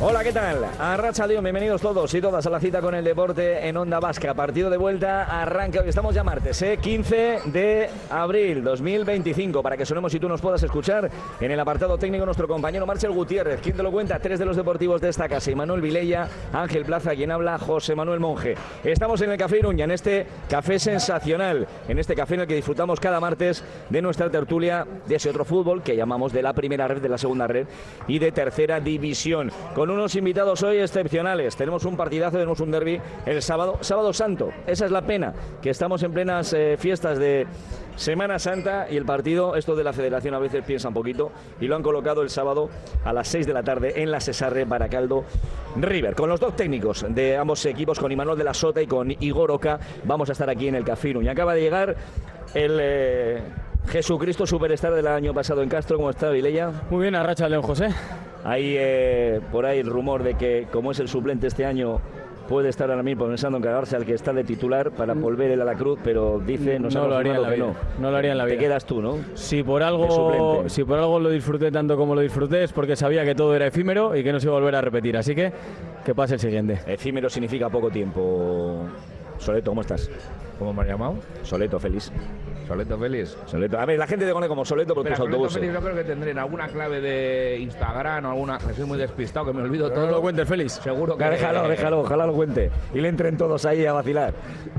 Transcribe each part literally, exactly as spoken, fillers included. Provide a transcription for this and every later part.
Hola, ¿qué tal? Arratsaldeon, bienvenidos todos y todas a la cita con el deporte en Onda Vasca. Partido de vuelta, arranca hoy, estamos ya martes, ¿eh? quince de abril dos mil veinticinco, para que sonemos y tú nos puedas escuchar. En el apartado técnico nuestro compañero Marcel Gutiérrez. ¿Quién te lo cuenta? Tres de los deportivos de esta casa: Imanol Vilella, Ángel Plaza, quien habla, José Manuel Monje. Estamos en el Café Iruña, en este café sensacional, en este café en el que disfrutamos cada martes de nuestra tertulia de ese otro fútbol que llamamos de la primera red, de la segunda red y de tercera división, con unos invitados hoy excepcionales. Tenemos un partidazo, tenemos un derbi el sábado, sábado santo. Esa es la pena, que estamos en plenas eh, fiestas de Semana Santa y el partido, esto de la federación a veces piensa un poquito, y lo han colocado el sábado a las seis de la tarde en la Sesarre Baracaldo River, con los dos técnicos de ambos equipos, con Imanol de la Sota y con Igor Oca. Vamos a estar aquí en el Café Iruña. Acaba de llegar el eh, Jesucristo Superstar del año pasado en Castro. ¿Cómo está, Vilella? Muy bien, arratsaldeon, José. Hay eh, por ahí el rumor de que, como es el suplente este año, puede estar ahora mismo pensando en cargarse al que está de titular para volver él a la cruz, pero dice, nos no ha lo haría en la que vida. no. No lo haría en la vida. Te quedas tú, ¿no? Si por algo, si por algo lo disfruté tanto como lo disfruté, es porque sabía que todo era efímero y que no se iba a volver a repetir. Así que que pase el siguiente. Efímero significa poco tiempo. Soleto, ¿cómo estás? ¿Cómo me has llamado? Soleto, feliz. Soleto Félix. Soleto. A ver, la gente te conoce como Soleto por Mira, tus Soleto autobuses. Félix, yo creo que tendré en alguna clave de Instagram o alguna. Que soy muy despistado, que me olvido Pero todo. no lo cuentes, Félix. Seguro que. Déjalo, déjalo, ojalá lo cuente. Y le entren todos ahí a vacilar.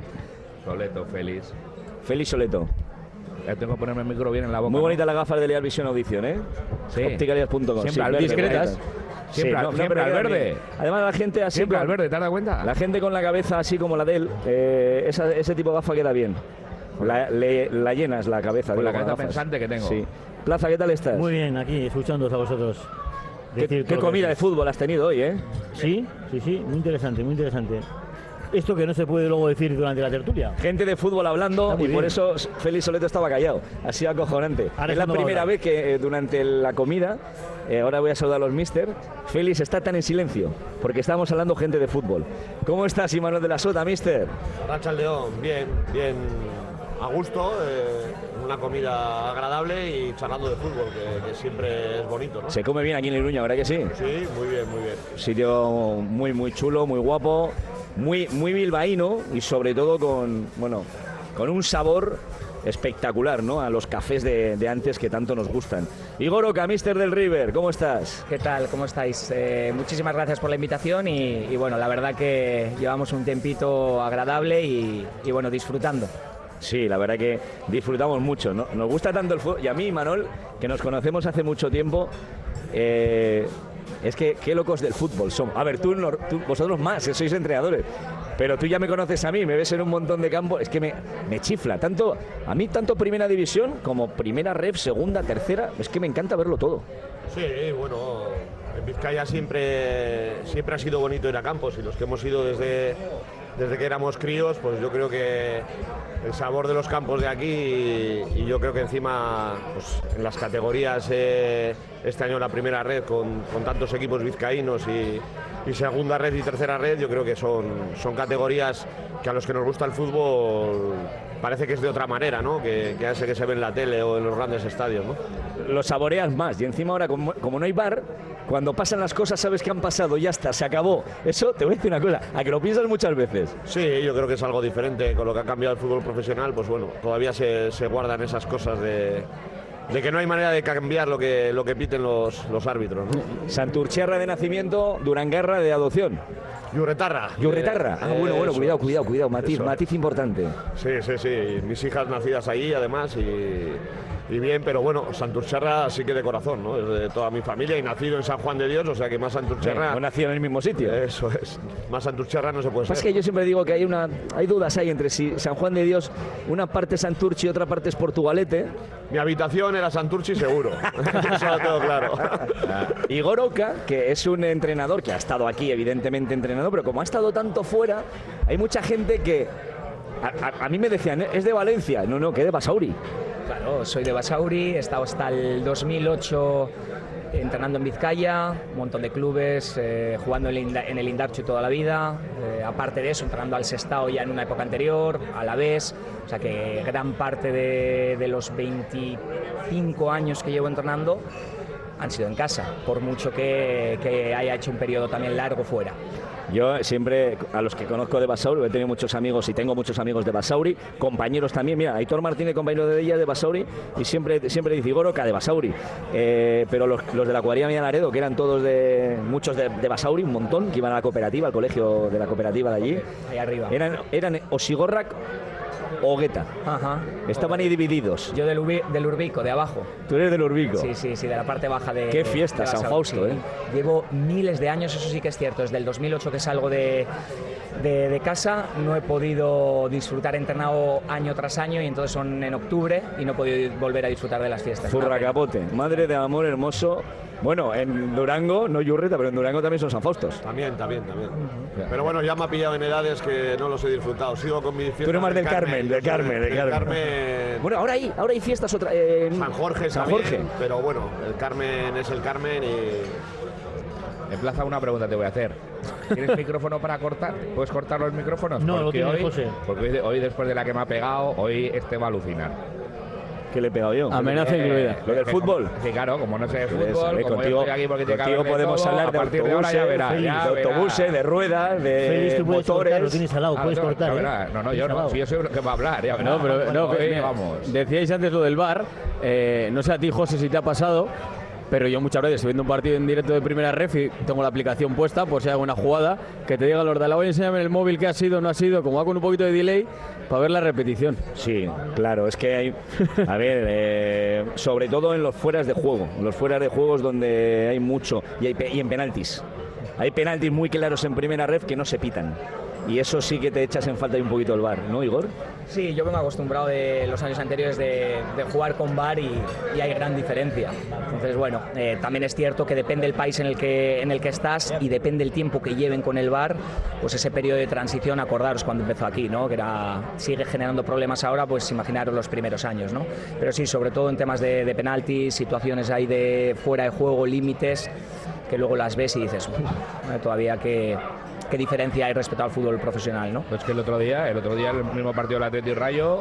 Soleto Félix. Félix Soleto. Ya tengo que ponerme el micro bien en la boca. Muy ¿no? bonita la gafas de Leal Visión Audición, ¿eh? Sí. Opticalias punto com. Siempre Sí, al verde, discretas. bonita. Siempre, Sí, al- no, siempre no, al pero verde. Además la gente así Siempre con- al verde, ¿te has dado cuenta? La gente con la cabeza así como la de él, eh, esa- ese tipo de gafa queda bien. La, le- la llenas la cabeza. Con digo, la cabeza gafas. pensante que tengo. Sí. Plaza, ¿qué tal estás? Muy bien, aquí, escuchándoos a vosotros. ¿Qué, decir qué todo lo comida que de fútbol has tenido hoy, eh? Sí, sí, sí, muy interesante, muy interesante. Esto que no se puede luego decir durante la tertulia. Gente de fútbol hablando Está muy y por bien. eso Félix Soleto estaba callado. Ha sido acojonante. Ahora es la sí no va a primera hablar. vez que eh, durante la comida, eh, ahora voy a saludar a los mister, Félix está tan en silencio, porque estábamos hablando gente de fútbol. ¿Cómo estás, Imanol de la Sota, mister? Arratsaldeon, bien, bien, a gusto, eh, una comida agradable y charlando de fútbol, que, que siempre es bonito, ¿no? Se come bien aquí en Iruña, ¿verdad que sí? Sí, muy bien, muy bien. Sitio muy, muy chulo, muy guapo, muy, muy bilbaíno y sobre todo con, bueno, con un sabor espectacular, ¿no? A los cafés de, de antes que tanto nos gustan. Igor Oca, mister del River, ¿cómo estás? ¿Qué tal? ¿Cómo estáis? Eh, muchísimas gracias por la invitación y, y bueno, la verdad que llevamos un tiempito agradable y, y bueno, disfrutando. Sí, la verdad que disfrutamos mucho, ¿no? Nos gusta tanto el fútbol. Y a mí, Manol, que nos conocemos hace mucho tiempo, eh, es que qué locos del fútbol somos. A ver, tú, no- tú- vosotros más, que sois entrenadores. Pero tú ya me conoces a mí, me ves en un montón de campos, es que me, me chifla. Tanto, a mí tanto primera división como primera ref, segunda, tercera, es que me encanta verlo todo. Sí, bueno, en Vizcaya siempre, siempre ha sido bonito ir a campos y los que hemos ido desde, desde que éramos críos, pues yo creo que el sabor de los campos de aquí y, y yo creo que encima pues, en las categorías eh, este año la primera red con, con tantos equipos vizcaínos y, y segunda red y tercera red, yo creo que son, son categorías que a los que nos gusta el fútbol parece que es de otra manera, ¿no? Que, que ese que se ve en la tele o en los grandes estadios, ¿no? Lo saboreas más y encima ahora como, como no hay bar, cuando pasan las cosas sabes que han pasado, ya está, se acabó. Eso te voy a decir una cosa, a que lo piensas muchas veces. Sí, yo creo que es algo diferente con lo que ha cambiado el fútbol profesional, pues bueno, todavía se, se guardan esas cosas de, de que no hay manera de cambiar lo que, lo que piten los, los árbitros, ¿no? Santurcherra de nacimiento, Durangarra de adopción. Yurretarra. Yurretarra. Ah, bueno, bueno, Eso cuidado, es. cuidado, cuidado, matiz, Eso. matiz importante. Sí, sí, sí, mis hijas nacidas allí además y, y bien, pero bueno, Santurcherra sí que de corazón, ¿no? Es de toda mi familia y nacido en San Juan de Dios, o sea que más Santurcherra... No nació en el mismo sitio. Eso es, más Santurcherra no se puede Pasa ser. que yo siempre digo que hay una hay dudas ahí entre si San Juan de Dios, una parte es Santurchi y otra parte es Portugalete. Mi habitación era Santurchi seguro, eso lo tengo claro. Igor Oca, que es un entrenador que ha estado aquí, evidentemente entrenador, pero como ha estado tanto fuera, hay mucha gente que a, a- a mí me decían, es de Valencia, no, no, que de Basauri. Claro, soy de Basauri, he estado hasta el dos mil ocho entrenando en Vizcaya, un montón de clubes, eh, jugando en el, Inda- en el Indarcho toda la vida, eh, aparte de eso, entrenando al Sestao ya en una época anterior, a la vez, o sea que gran parte de, de los veinticinco años que llevo entrenando han sido en casa, por mucho que, que haya hecho un periodo también largo fuera. Yo siempre, a los que conozco de Basauri, he tenido muchos amigos y tengo muchos amigos de Basauri, compañeros también. Mira, Aitor Martínez, compañero de ella de Basauri, y siempre, siempre dice Goroca de Basauri. Eh, pero los, los de la cuadrilla Mía Laredo, que eran todos de, muchos de, de Basauri, un montón, que iban a la cooperativa, al colegio de la cooperativa de allí, ahí arriba, eran, eran Osigorrak o Gueta. Ajá. Estaban ahí divididos. Yo del, Ubi, del Urbico, de abajo. Tú eres del Urbico. Sí, sí, sí, de la parte baja de... Qué fiesta, San Fausto, sí. ¿eh? Llevo miles de años, eso sí que es cierto, desde el dos mil ocho que salgo de, de, de casa, no he podido disfrutar, he entrenado año tras año y entonces son en octubre y no he podido volver a disfrutar de las fiestas. Zurracapote, madre de amor hermoso. Bueno, en Durango, no Yurreta, pero en Durango también son San Faustos. También, también, también. Uh-huh. Pero bueno, ya me ha pillado en edades que no los he disfrutado. Sigo con mi fiesta. Tú eres más del Carmen, del Carmen, del Carmen. Carmen. Bueno, ahora hay, ahora hay fiestas otra. Eh, San Jorge, San también, Jorge. Pero bueno, el Carmen es el Carmen y. En Plaza, una pregunta te voy a hacer. ¿Tienes micrófono para cortar? ¿Puedes cortar los micrófonos? No, porque lo tiene hoy, José. Porque hoy, hoy, después de la que me ha pegado, hoy este va a alucinar. ¿Qué le he pegado yo? Amenaza Eh, incluida. ¿Lo del fútbol? Sí, claro, como no sé de Pues, fútbol, eh, como contigo, yo estoy aquí porque tiene que contigo haber de podemos todo, hablar de a partir de ahora autobuses, ya verás, Félix, ya de verás. autobuses, de ruedas, de Félix, tú puedes motores. cortar, lo tienes al lado, Ah, puedes no, cortar. ya ¿eh? verás. No, no, yo Tienes al no, lado. si yo soy el que va a hablar, ya verás. No, pero no, Hoy, mira, vamos. decíais antes lo del V A R, eh, no sé a ti, José, si te ha pasado, pero yo muchas veces viendo un partido en directo de primera ref y tengo la aplicación puesta por si hay alguna jugada, que te digan los de la voy a enseñarme en el móvil qué ha sido o no ha sido, como va con un poquito de delay, para ver la repetición. Sí, claro, es que hay, a ver, eh, sobre todo en los fueras de juego, los fueras de juegos donde hay mucho, y, hay, y en penaltis. Hay penaltis muy claros en primera ref que no se pitan. Y eso sí que te echas en falta un poquito el V A R, ¿no, Igor? Sí, yo vengo acostumbrado de los años anteriores de, de jugar con V A R y, y hay gran diferencia. Entonces, bueno, eh, también es cierto que depende del país en el que en el que estás y depende el tiempo que lleven con el V A R, pues ese periodo de transición, acordaros cuando empezó aquí, ¿no? Que era, sigue generando problemas ahora, pues imaginaros los primeros años, ¿no? Pero sí, sobre todo en temas de, de penaltis, situaciones ahí de fuera de juego, límites, que luego las ves y dices, uff, todavía que... ¿Qué diferencia hay respecto al fútbol profesional, no? Pues que el otro día, el otro día el mismo partido del Atleti y Rayo,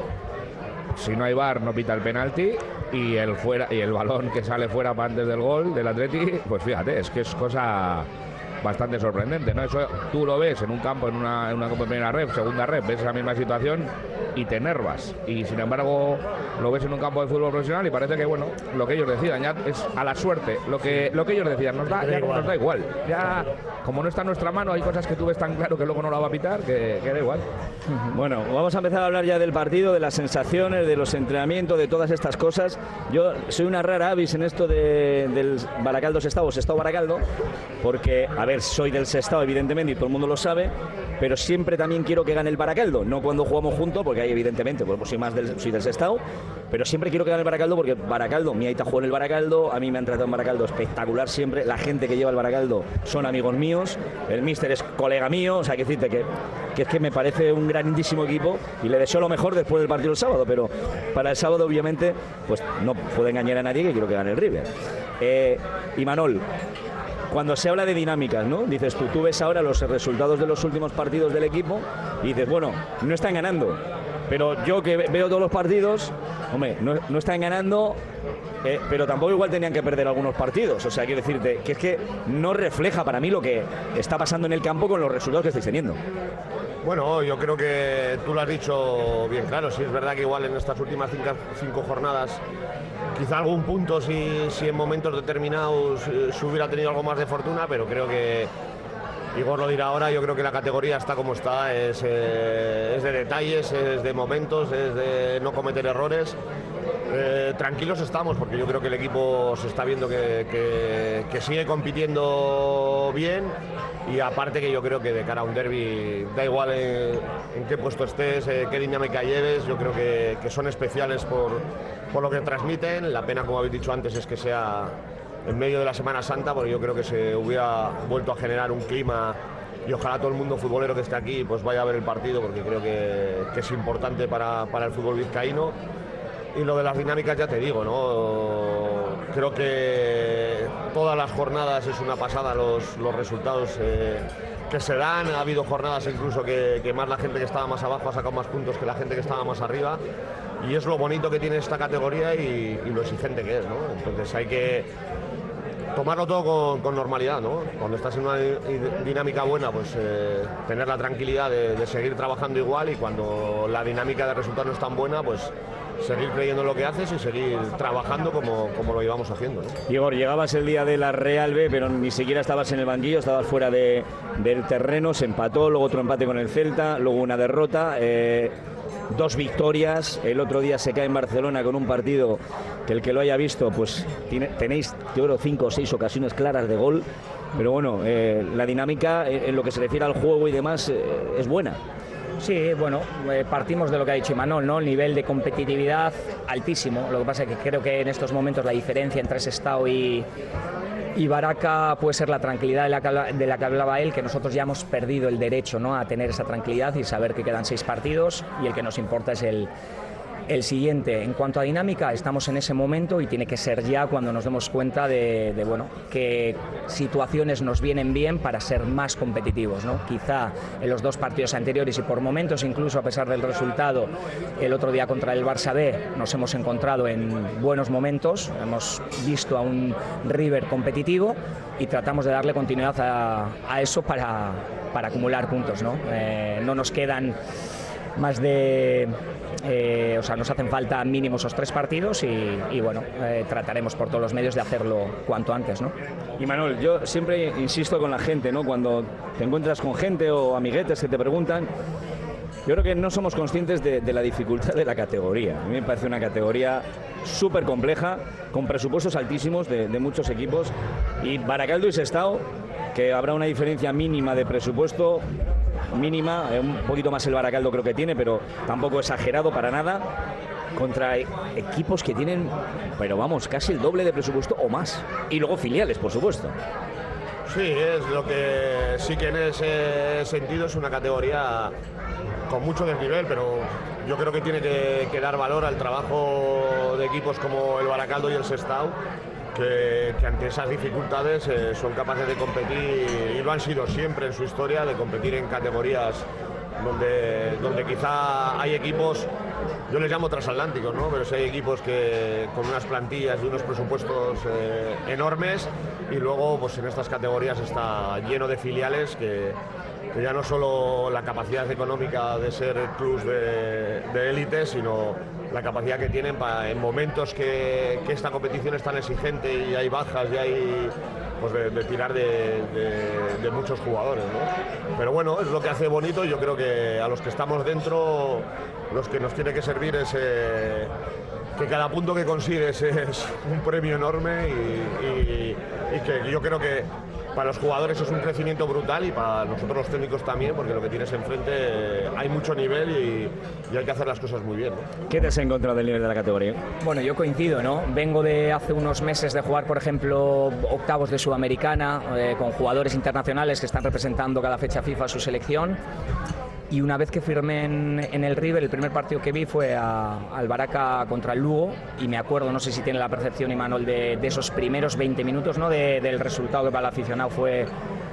si no hay V A R no pita el penalti y el fuera y el balón que sale fuera para antes del gol del Atleti, pues fíjate, es que es cosa bastante sorprendente, ¿no? Eso tú lo ves en un campo, en una, en una primera ref, segunda ref, ves esa misma situación y te enervas. Y sin embargo lo ves en un campo de fútbol profesional y parece que, bueno, lo que ellos decidan ya es a la suerte, lo que, lo que ellos decidan, nos da, ya como nos da igual. Ya, como no está en nuestra mano, hay cosas que tú ves tan claro que luego no la va a pitar, que, que da igual. Bueno, vamos a empezar a hablar ya del partido, de las sensaciones, de los entrenamientos, de todas estas cosas. Yo soy una rara avis en esto de, del Baracaldo Sestao, Sestao Baracaldo, porque, a ver, soy del Sestao, evidentemente, y todo el mundo lo sabe, pero siempre también quiero que gane el Baracaldo, no cuando jugamos juntos, porque ahí evidentemente, pues, pues soy más del, soy del Sestao, pero siempre quiero que gane el Baracaldo porque Baracaldo, mi aita jugó en el Baracaldo, a mí me han tratado en Baracaldo espectacular siempre, la gente que lleva el Baracaldo son amigos míos, el míster es colega mío, o sea, que decirte que, que es que me parece un grandísimo equipo y le deseo lo mejor después del partido del sábado, pero para el sábado obviamente pues no puedo engañar a nadie que quiero que gane el River. Eh, y Manol, cuando se habla de dinámicas, ¿no? Dices tú, tú ves ahora los resultados de los últimos partidos del equipo y dices, bueno, no están ganando, pero yo que veo todos los partidos, hombre, no, no están ganando, eh, pero tampoco igual tenían que perder algunos partidos. O sea, quiero decirte que es que no refleja para mí lo que está pasando en el campo con los resultados que estáis teniendo. Bueno, yo creo que tú lo has dicho bien claro. Sí, es verdad que igual en estas últimas cinco, cinco jornadas quizá algún punto si, si en momentos determinados eh, se hubiera tenido algo más de fortuna, pero creo que Igor lo dirá ahora, yo creo que la categoría está como está, es, eh, es de detalles, es de momentos, es de no cometer errores. Eh, tranquilos estamos porque yo creo que el equipo se está viendo que, que, que sigue compitiendo bien y aparte que yo creo que de cara a un derbi da igual en, en qué puesto estés, eh, qué dinámica lleves, yo creo que, que son especiales por, por lo que transmiten. La pena, como habéis dicho antes, es que sea en medio de la Semana Santa, porque yo creo que se hubiera vuelto a generar un clima y ojalá todo el mundo futbolero que esté aquí pues vaya a ver el partido porque creo que, que es importante para, para el fútbol vizcaíno. Y lo de las dinámicas ya te digo, ¿no? Creo que todas las jornadas es una pasada los, los resultados eh, que se dan. Ha habido jornadas incluso que, que más la gente que estaba más abajo ha sacado más puntos que la gente que estaba más arriba. Y es lo bonito que tiene esta categoría y, y lo exigente que es, ¿no? Entonces hay que tomarlo todo con, con normalidad, ¿no? Cuando estás en una dinámica buena, pues eh, tener la tranquilidad de, de seguir trabajando igual, y cuando la dinámica de resultado no es tan buena, pues seguir creyendo en lo que haces y seguir trabajando como, como lo íbamos haciendo, ¿no? Igor, llegabas el día de la Real B, pero ni siquiera estabas en el banquillo, estabas fuera de, del terreno, se empató, luego otro empate con el Celta, luego una derrota, eh, dos victorias, el otro día se cae en Barcelona con un partido que el que lo haya visto, pues tiene, tenéis, yo creo, cinco o seis ocasiones claras de gol, pero bueno, eh, la dinámica en, en lo que se refiere al juego y demás eh, es buena. Sí, bueno, eh, partimos de lo que ha dicho Imanol, ¿no? El nivel de competitividad altísimo. Lo que pasa es que creo que en estos momentos la diferencia entre Sestao y, y Baraca puede ser la tranquilidad de la, que, de la que hablaba él, que nosotros ya hemos perdido el derecho, ¿no?, a tener esa tranquilidad y saber que quedan seis partidos y el que nos importa es el, el siguiente. En cuanto a dinámica, estamos en ese momento y tiene que ser ya cuando nos demos cuenta de, de bueno, qué situaciones nos vienen bien para ser más competitivos, ¿no? Quizá en los dos partidos anteriores y por momentos, incluso a pesar del resultado, el otro día contra el Barça B, nos hemos encontrado en buenos momentos, hemos visto a un River competitivo y tratamos de darle continuidad a, a eso para, para acumular puntos, ¿no? Eh, no nos quedan más de... Eh, o sea, nos hacen falta mínimo esos tres partidos y, y bueno, eh, trataremos por todos los medios de hacerlo cuanto antes, ¿no? Y Manuel, yo siempre insisto con la gente, ¿no? Cuando te encuentras con gente o amiguetes que te preguntan, yo creo que no somos conscientes de, de la dificultad de la categoría. A mí me parece una categoría súper compleja, con presupuestos altísimos de, de muchos equipos, y Baracaldo y Sestao, que habrá una diferencia mínima de presupuesto, mínima, eh, un poquito más el Baracaldo creo que tiene, pero tampoco exagerado para nada, contra e equipos que tienen, pero vamos, casi el doble de presupuesto o más, y luego filiales, por supuesto. Sí, es lo que sí que en ese sentido es una categoría con mucho desnivel, pero yo creo que tiene que, que dar valor al trabajo de equipos como el Baracaldo y el Sestao, que, que ante esas dificultades eh, son capaces de competir, y lo han sido siempre en su historia, de competir en categorías donde, donde quizá hay equipos, yo les llamo transatlánticos, ¿no? Pero si hay equipos que con unas plantillas y unos presupuestos eh, enormes, y luego pues en estas categorías está lleno de filiales que, que ya no solo la capacidad económica de ser clubs de élite, sino la capacidad que tienen para, en momentos que, que esta competición es tan exigente y hay bajas y hay, pues de, de tirar de, de, de muchos jugadores, ¿no? Pero bueno, es lo que hace bonito. Yo creo que a los que estamos dentro, los que nos tiene que servir es eh, que cada punto que consigues es un premio enorme, y, y, y que yo creo que para los jugadores es un crecimiento brutal, y para nosotros los técnicos también, porque lo que tienes enfrente eh, hay mucho nivel y, y hay que hacer las cosas muy bien, ¿no? ¿Qué te has encontrado del nivel de la categoría? Bueno, yo coincido, ¿no? Vengo de hace unos meses de jugar, por ejemplo, octavos de Sudamericana, eh, con jugadores internacionales que están representando cada fecha FIFA a su selección. Y una vez que firmé en, en el River, el primer partido que vi fue a, al Baraca contra el Lugo, y me acuerdo, no sé si tiene la percepción Imanol, de, de esos primeros veinte minutos, ¿no? De, del resultado, que para el aficionado fue,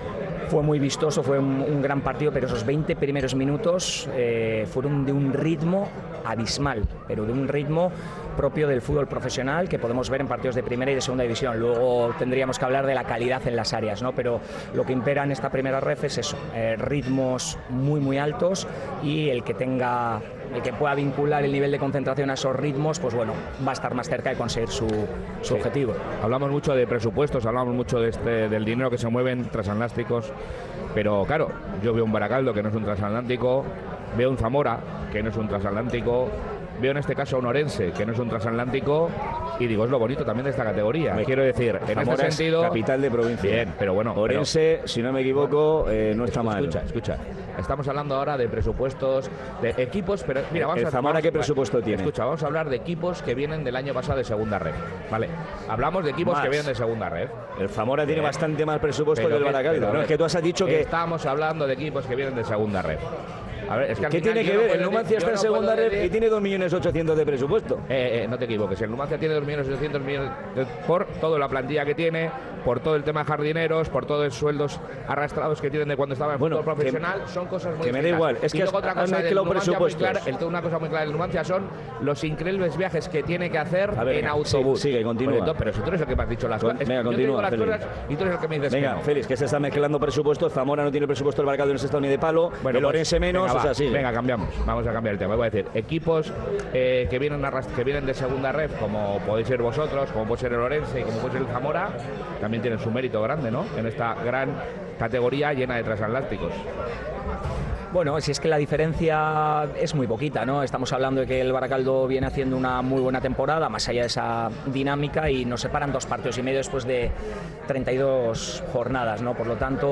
fue muy vistoso, fue un, un gran partido, pero esos veinte primeros minutos eh, fueron de un ritmo abismal, pero de un ritmo propio del fútbol profesional que podemos ver en partidos de primera y de segunda división. Luego tendríamos que hablar de la calidad en las áreas, ¿no? Pero lo que impera en esta primera ref es eso, eh, ritmos muy muy altos, y el que tenga, el que pueda vincular el nivel de concentración a esos ritmos, pues bueno, va a estar más cerca de conseguir su, su sí. objetivo. Hablamos mucho de presupuestos, hablamos mucho de este, del dinero que se mueve en transatlánticos, pero claro, yo veo un Baracaldo que no es un transatlántico, veo un Zamora que no es un transatlántico, veo en este caso a un Orense que no es un transatlántico, y digo, es lo bonito también de esta categoría. Me quiero decir, en Zamora este sentido, es capital de provincia. Bien, pero bueno, Orense, pero, si no me equivoco, eh, no está mal. Escucha, escucha. Estamos hablando ahora de presupuestos, de equipos, pero mira, vamos ¿El a Zamora vamos, qué presupuesto tiene? Escucha, vamos a hablar de equipos que vienen del año pasado de segunda red, ¿vale? Hablamos de equipos Más. que vienen de segunda red. El Zamora tiene Bien. bastante más presupuesto Pero que el que- Baracaldo. pero No, que- es que tú has dicho que Estamos hablando de equipos que vienen de segunda red. A ver, es que al ¿Qué final tiene yo que no ver? puedo El Numancia decir- está yo en no segunda puedo ref decir- y tiene dos millones ochocientos de presupuesto. Eh, eh, no te equivoques, el Numancia tiene dos millones ochocientos millones de- por toda la plantilla que tiene, por todo el tema jardineros, por todos los sueldos arrastrados que tienen de cuando estaba en Bueno, fútbol que- profesional, son cosas muy que me da distintas. igual, es Y que luego has- otra has cosa del mezclado Numancia muy presupuestos. clara, el- una cosa muy clara del Numancia son los increíbles viajes que tiene que hacer A ver, en venga, autobús. sigue, continúa. Pero, pero si tú eres el que me has dicho las Con- cosas, venga, yo te digo continúa, las Félix. cosas y tú eres el que me dices Venga, que no. Félix, que se está mezclando presupuestos. Zamora no tiene presupuesto, el Baracaldo no se está ni de palo. Bueno, el pues, Orense menos, venga, o va, sea, sí. Venga, cambiamos. Vamos a cambiar el tema. Voy a decir, equipos eh, que, vienen arrast- que vienen de segunda red, como podéis ser vosotros, como puede ser el Orense y como puede ser el Zamora, también tienen su mérito grande, ¿no? En esta gran categoría llena de transatlánticos. Bueno, si es que la diferencia es muy poquita, ¿no? Estamos hablando de que el Baracaldo viene haciendo una muy buena temporada, más allá de esa dinámica, y nos separan dos partidos y medio después de treinta y dos jornadas, ¿no? Por lo tanto,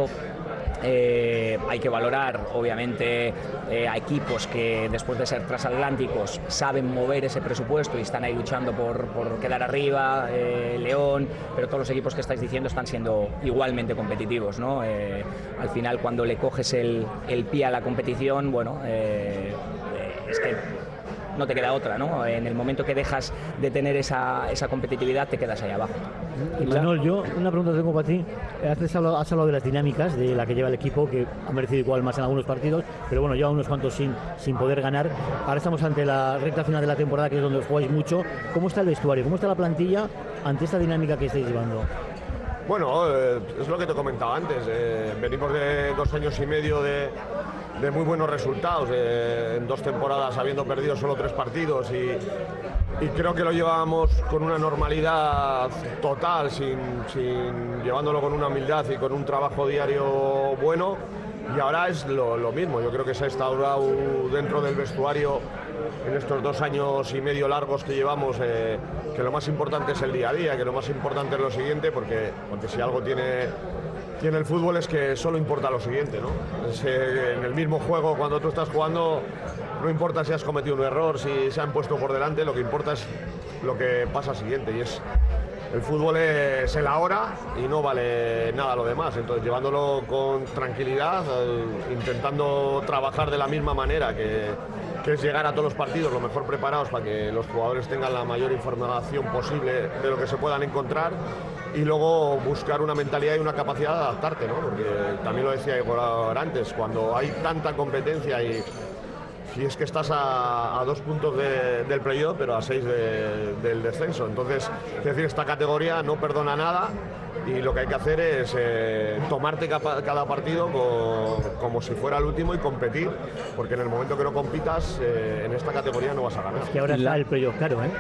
eh, hay que valorar, obviamente, eh, a equipos que después de ser transatlánticos saben mover ese presupuesto y están ahí luchando por, por quedar arriba, eh, León, pero todos los equipos que estáis diciendo están siendo igualmente competitivos, ¿no? Eh, al final, cuando le coges el, el pie a la competición, bueno, eh, eh, es que no te queda otra, ¿no? En el momento que dejas de tener esa, esa competitividad, te quedas ahí abajo. Y Manuel, yo una pregunta tengo para ti. Has hablado, has hablado de las dinámicas de la que lleva el equipo, que ha merecido igual más en algunos partidos, pero bueno, lleva unos cuantos sin, sin poder ganar. Ahora estamos ante la recta final de la temporada, que es donde os jugáis mucho. ¿Cómo está el vestuario? ¿Cómo está la plantilla ante esta dinámica que estáis llevando? Bueno, eh, es lo que te comentaba antes. eh, venimos de dos años y medio de, de muy buenos resultados, eh, en dos temporadas habiendo perdido solo tres partidos y, y creo que lo llevábamos con una normalidad total, sin, sin- llevándolo con una humildad y con un trabajo diario bueno. Y ahora es lo, lo mismo. Yo creo que se ha instaurado dentro del vestuario en estos dos años y medio largos que llevamos, eh, que lo más importante es el día a día, que lo más importante es lo siguiente, porque, porque si algo tiene, tiene el fútbol es que solo importa lo siguiente, ¿no? Es, eh, en el mismo juego, cuando tú estás jugando, no importa si has cometido un error, si se han puesto por delante, lo que importa es lo que pasa siguiente, y es el fútbol es el ahora y no vale nada lo demás. Entonces, llevándolo con tranquilidad, eh, intentando trabajar de la misma manera, que, que es llegar a todos los partidos lo mejor preparados para que los jugadores tengan la mayor información posible de lo que se puedan encontrar, y luego buscar una mentalidad y una capacidad de adaptarte, ¿no? Porque también lo decía Igor antes, cuando hay tanta competencia y si es que estás a, a dos puntos de- del playoff, pero a seis de- del descenso. Entonces, es decir, esta categoría no perdona nada y lo que hay que hacer es eh, tomarte capa- cada partido co- como si fuera el último y competir, porque en el momento que no compitas, eh, en esta categoría no vas a ganar. Que ahora está el playoff caro, ¿eh?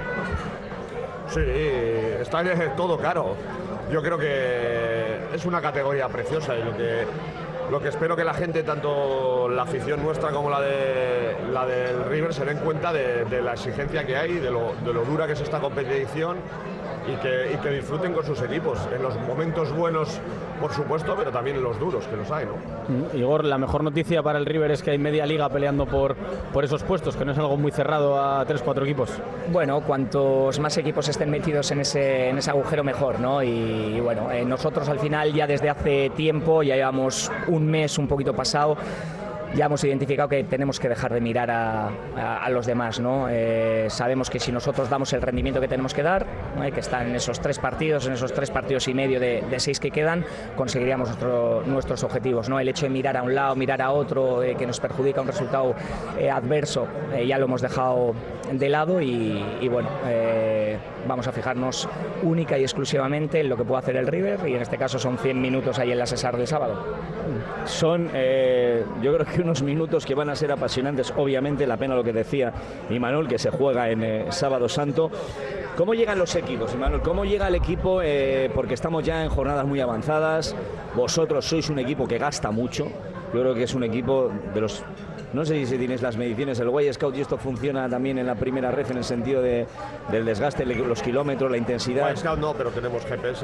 Sí, está todo caro. Yo creo que es una categoría preciosa y lo que, lo que espero que la gente, tanto la afición nuestra como la, de, la del River, se den cuenta de, de la exigencia que hay, de lo, de lo dura que es esta competición y que, y que disfruten con sus equipos. En los momentos buenos, por supuesto, pero también en los duros, que los hay, ¿no? Mm, Igor, la mejor noticia para el River es que hay media liga peleando por, por esos puestos, que no es algo muy cerrado a tres cuatro equipos. Bueno, cuantos más equipos estén metidos en ese, en ese agujero, mejor, ¿no? Y, y bueno, eh, nosotros al final ya desde hace tiempo, ya llevamos un mes un poquito pasado, ya hemos identificado que tenemos que dejar de mirar a, a, a los demás, ¿no? Eh, sabemos que si nosotros damos el rendimiento que tenemos que dar, ¿no? Que están en esos tres partidos, en esos tres partidos y medio de, de seis que quedan, conseguiríamos nuestro, nuestros objetivos, ¿no? El hecho de mirar a un lado, mirar a otro, eh, que nos perjudica un resultado eh, adverso, eh, ya lo hemos dejado de lado y, y bueno, eh, vamos a fijarnos única y exclusivamente en lo que puede hacer el River, y en este caso son cien minutos ahí en la Cesar del sábado. Son, eh, yo creo que unos minutos que van a ser apasionantes. Obviamente, la pena lo que decía Imanol, que se juega en eh, Sábado Santo. ¿Cómo llegan los equipos, Imanol? ¿Cómo llega el equipo? Eh, porque estamos ya en jornadas muy avanzadas. Vosotros sois un equipo que gasta mucho. Yo creo que es un equipo de los... No sé si tienes las mediciones del Way Scout, y esto funciona también en la primera red en el sentido de, del desgaste, los kilómetros, la intensidad. Wild Scout no, pero tenemos G P S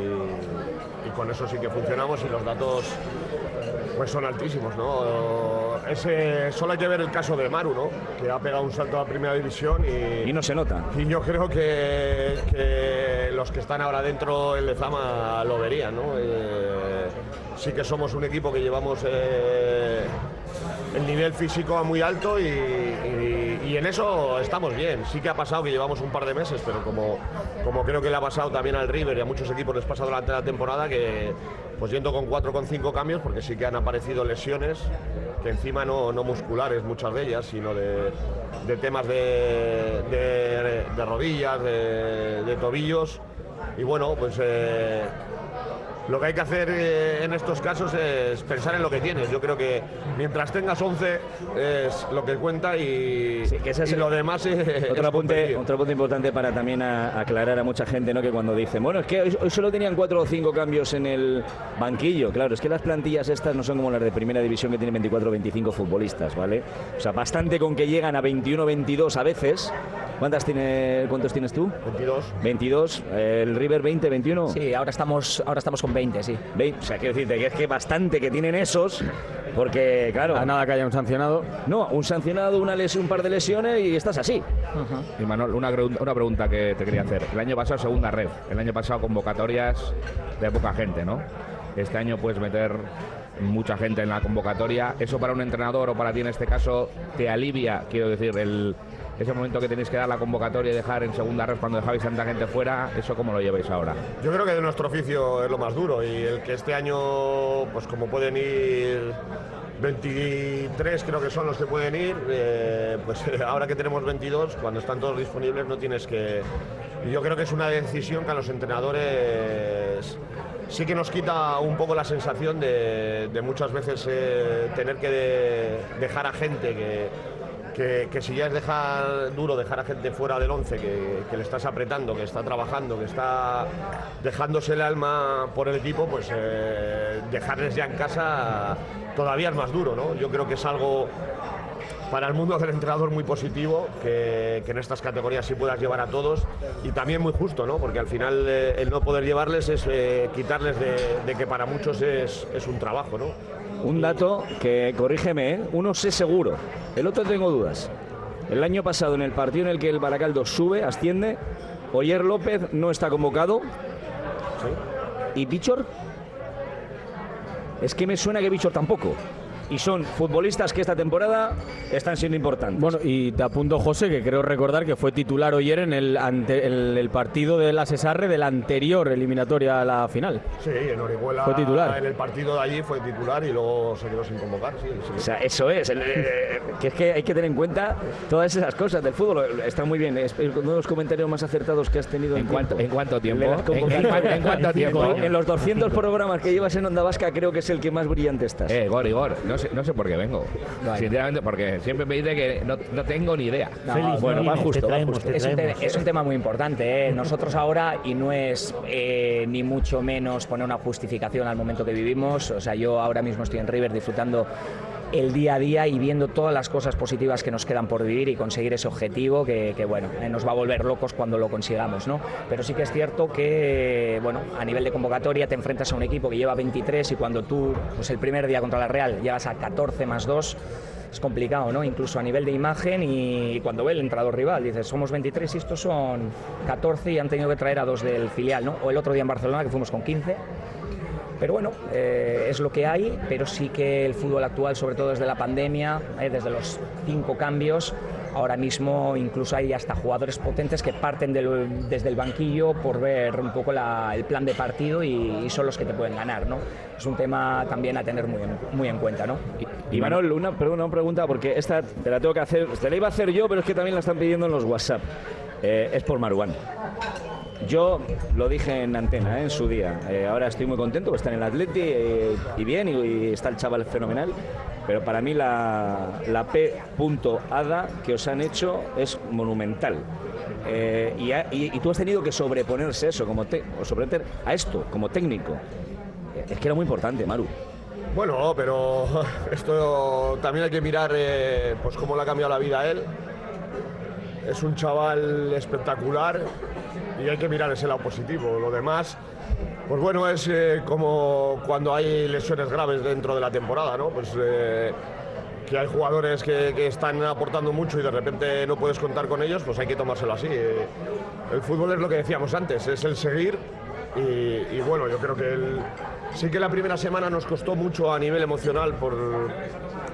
y, y con eso sí que funcionamos, y los datos pues son altísimos, ¿no? Ese, solo hay que ver el caso de Maru, ¿no? Que ha pegado un salto a la primera división y, Y no se nota. y yo creo que, que los que están ahora dentro en Lezama lo verían, ¿no? Eh, sí que somos un equipo que llevamos eh, el nivel físico a muy alto y, y, y en eso estamos bien. Sí que ha pasado que llevamos un par de meses, pero como, como creo que le ha pasado también al River y a muchos equipos les pasa durante la temporada, que pues yendo con cuatro con cinco cambios, porque sí que han aparecido lesiones, que encima no, no musculares muchas de ellas, sino de, de temas de, de, de rodillas, de, de tobillos. Y bueno, pues eh, lo que hay que hacer eh, en estos casos es pensar en lo que tienes. Yo creo que mientras tengas once es lo que cuenta y, sí, que ese es y el, lo demás es, otro, es apunte, otro punto importante para también a, aclarar a mucha gente, ¿no? Que cuando dicen, bueno, es que hoy, hoy solo tenían cuatro o cinco cambios en el banquillo. Claro, es que las plantillas estas no son como las de primera división que tienen veinticuatro o veinticinco futbolistas, ¿vale? O sea, bastante con que llegan a veintiuno o veintidós a veces. ¿Cuántas tiene, ¿Cuántos tienes tú? veintidós. veintidós, el River veinte, veintiuno. Sí, ahora estamos, ahora estamos con veinte, sí. veinte, o sea, quiero decirte que es que bastante que tienen esos, porque claro... A nada que haya un sancionado. No, un sancionado, una lesión, un par de lesiones y estás así. Uh-huh. Y Manol, una, una pregunta que te quería hacer. El año pasado segunda red, el año pasado convocatorias de poca gente, ¿no? Este año puedes meter mucha gente en la convocatoria. ¿Eso para un entrenador o para ti en este caso te alivia, quiero decir, el... ese momento que tenéis que dar la convocatoria y dejar en segunda red cuando dejabais tanta gente fuera, ¿eso cómo lo lleváis ahora? Yo creo que de nuestro oficio es lo más duro y el que este año, pues como pueden ir veintitrés, creo que son los que pueden ir, eh, pues ahora que tenemos veintidós, cuando están todos disponibles no tienes que... Y yo creo que es una decisión que a los entrenadores sí que nos quita un poco la sensación de, de muchas veces eh, tener que de, dejar a gente que... Que, que si ya es dejar duro dejar a gente fuera del once, que, que le estás apretando, que está trabajando, que está dejándose el alma por el equipo, pues eh, dejarles ya en casa todavía es más duro, ¿no? Yo creo que es algo para el mundo del entrenador muy positivo, que, que en estas categorías sí puedas llevar a todos y también muy justo, ¿no? Porque al final eh, el no poder llevarles es eh, quitarles de, de que para muchos es, es un trabajo, ¿no? Un dato que, corrígeme, ¿eh? Uno sé seguro, el otro tengo dudas. El año pasado, en el partido en el que el Baracaldo sube, asciende, Oyer López no está convocado. ¿Sí? ¿Y Bichor? Es que me suena que Bichor tampoco. Y son futbolistas que esta temporada están siendo importantes. Bueno, y te apunto, José, que creo recordar que fue titular ayer en el, ante, el, el partido de la Cesarre de la anterior eliminatoria a la final. Sí, en Orihuela fue titular. En el partido de allí fue titular y luego se quedó sin convocar. Sí, sí. O sea, eso es. El, eh, que es que hay que tener en cuenta todas esas cosas del fútbol. Está muy bien. Es uno de los comentarios más acertados que has tenido en, ¿En cuánto, ¿en cuánto tiempo? ¿En, ¿En, en, en cuánto tiempo? En, en los doscientos programas que llevas en Onda Vasca, creo que es el que más brillante estás. Eh, Igor, Igor, no sé, no sé por qué vengo. No, sinceramente, porque siempre me dice que no, no tengo ni idea. No, Feliz, bueno, va justo, va justo. Es un, te, es un tema muy importante, ¿eh? Nosotros ahora, y no es eh, ni mucho menos poner una justificación al momento que vivimos, o sea, yo ahora mismo estoy en River disfrutando el día a día y viendo todas las cosas positivas que nos quedan por vivir y conseguir ese objetivo que, que bueno, eh, nos va a volver locos cuando lo consigamos, ¿no? Pero sí que es cierto que, bueno, a nivel de convocatoria te enfrentas a un equipo que lleva veintitrés y cuando tú, pues el primer día contra la Real, llegas a catorce más dos, es complicado, ¿no? Incluso a nivel de imagen y cuando ve el entrenador rival, dices, somos veintitrés y estos son catorce y han tenido que traer a dos del filial, ¿no? O el otro día en Barcelona que fuimos con quince. Pero bueno, eh, es lo que hay, pero sí que el fútbol actual, sobre todo desde la pandemia, eh, desde los cinco cambios, ahora mismo incluso hay hasta jugadores potentes que parten del, desde el banquillo por ver un poco la, el plan de partido y, y son los que te pueden ganar, ¿no? Es un tema también a tener muy en, muy en cuenta, ¿no? Y, y Manol, una, perdona, una pregunta, porque esta te la tengo que hacer, te la iba a hacer yo, pero es que también la están pidiendo en los WhatsApp. Eh, es por Marouane. Yo lo dije en antena, ¿eh? En su día. Eh, ahora estoy muy contento, está en el Atleti eh, y bien, y, y está el chaval fenomenal. Pero para mí la, la P. Ada que os han hecho es monumental. Eh, y, a, y, y tú has tenido que sobreponerse eso, como te, o sobreponer a esto como técnico. Es que era muy importante, Maru. Bueno, pero esto también hay que mirar eh, pues cómo le ha cambiado la vida a él. Es un chaval espectacular y hay que mirar ese lado positivo. Lo demás, pues bueno, es eh, como cuando hay lesiones graves dentro de la temporada, ¿no? Pues eh, que hay jugadores que, que están aportando mucho y de repente no puedes contar con ellos, pues hay que tomárselo así. Eh, el fútbol es lo que decíamos antes, es el seguir y, y bueno, yo creo que el, sí que la primera semana nos costó mucho a nivel emocional por...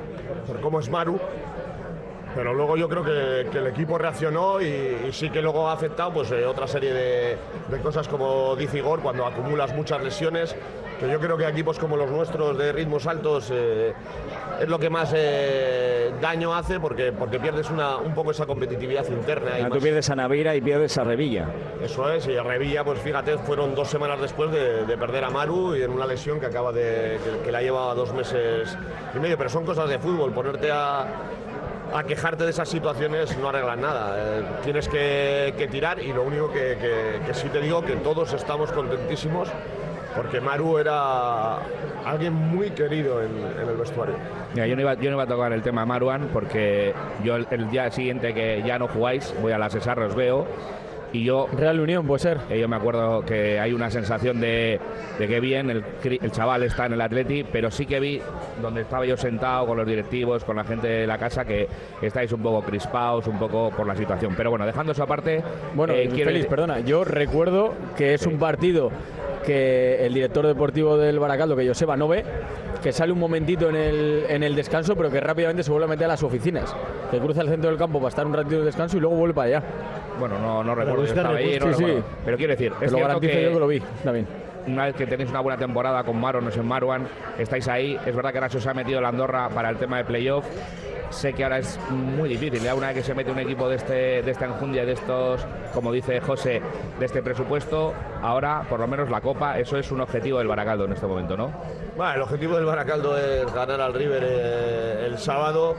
por cómo es Maru. Pero luego yo creo que, que el equipo reaccionó y, y sí que luego ha afectado pues, eh, otra serie de, de cosas como dice Igor, cuando acumulas muchas lesiones, que yo creo que equipos como los nuestros de ritmos altos eh, es lo que más eh, daño hace porque, porque pierdes una, un poco esa competitividad interna. Y tú más... pierdes a Navira y pierdes a Revilla. Eso es, y a Revilla, pues fíjate, fueron dos semanas después de, de perder a Maru y en una lesión que acaba de que, que la lleva dos meses y medio, pero son cosas de fútbol, ponerte a... a quejarte de esas situaciones no arreglan nada, eh, tienes que, que tirar y lo único que, que, que sí te digo que todos estamos contentísimos porque Maru era alguien muy querido en, en el vestuario. Mira, yo, no iba, yo no iba a tocar el tema Maruan porque yo el, el día siguiente que ya no jugáis voy a la Cesarra, os veo. Y yo, Real Unión, puede ser. Eh, yo me acuerdo que hay una sensación de, de que bien, el, el chaval está en el Atleti, pero sí que vi donde estaba yo sentado con los directivos, con la gente de la casa, que, que estáis un poco crispados, un poco por la situación. Pero bueno, dejando eso aparte... Bueno, eh, quiero Félix, ir... perdona, yo recuerdo que es sí. un partido que el director deportivo del Baracaldo, que Joseba, no ve, que sale un momentito en el, en el descanso, pero que rápidamente se vuelve a meter a las oficinas, que cruza el centro del campo para estar un ratito de descanso y luego vuelve para allá. Bueno, no, no recuerdo, yo estaba ahí, no sí, recuerdo. Sí. Pero quiero decir, es lo garantizo que yo que lo vi también. Una vez que tenéis una buena temporada con Maro, no sé, Maruan, estáis ahí. Es verdad que ahora se os ha metido la Andorra para el tema de playoff. Sé que ahora es muy difícil, ya una vez que se mete un equipo de, este, de esta enjundia, de estos, como dice José, de este presupuesto, ahora por lo menos la Copa, eso es un objetivo del Baracaldo en este momento, ¿no? Bueno, el objetivo del Baracaldo es ganar al River eh, el sábado.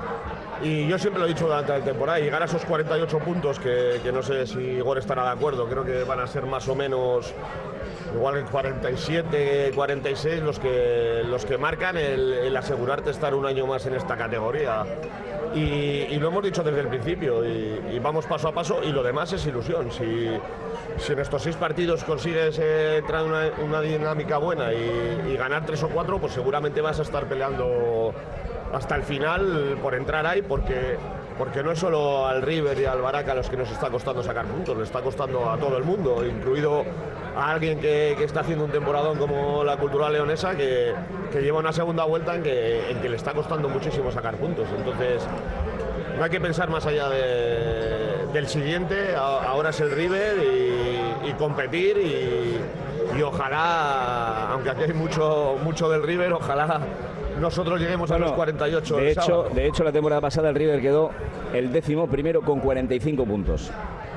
Y yo siempre lo he dicho durante la temporada, llegar a esos cuarenta y ocho puntos, que, que no sé si Igor estará de acuerdo, creo que van a ser más o menos igual en cuarenta y siete, cuarenta y seis los que, los que marcan el, el asegurarte estar un año más en esta categoría. Y, y lo hemos dicho desde el principio, y, y vamos paso a paso, y lo demás es ilusión. Si, si en estos seis partidos consigues eh, entrar en una, una dinámica buena y, y ganar tres o cuatro, pues seguramente vas a estar peleando hasta el final por entrar ahí, porque, porque no es solo al River y al Baraca a los que nos está costando sacar puntos, le está costando a todo el mundo, incluido a alguien que, que está haciendo un temporadón como la Cultural Leonesa, que, que lleva una segunda vuelta en que, en que le está costando muchísimo sacar puntos. Entonces no hay que pensar más allá de, del siguiente, ahora es el River y, y competir y, y ojalá, aunque aquí hay mucho, mucho del River, ojalá nosotros lleguemos bueno, a los cuarenta y ocho. De hecho, de hecho, la temporada pasada el River quedó el décimo primero con cuarenta y cinco puntos.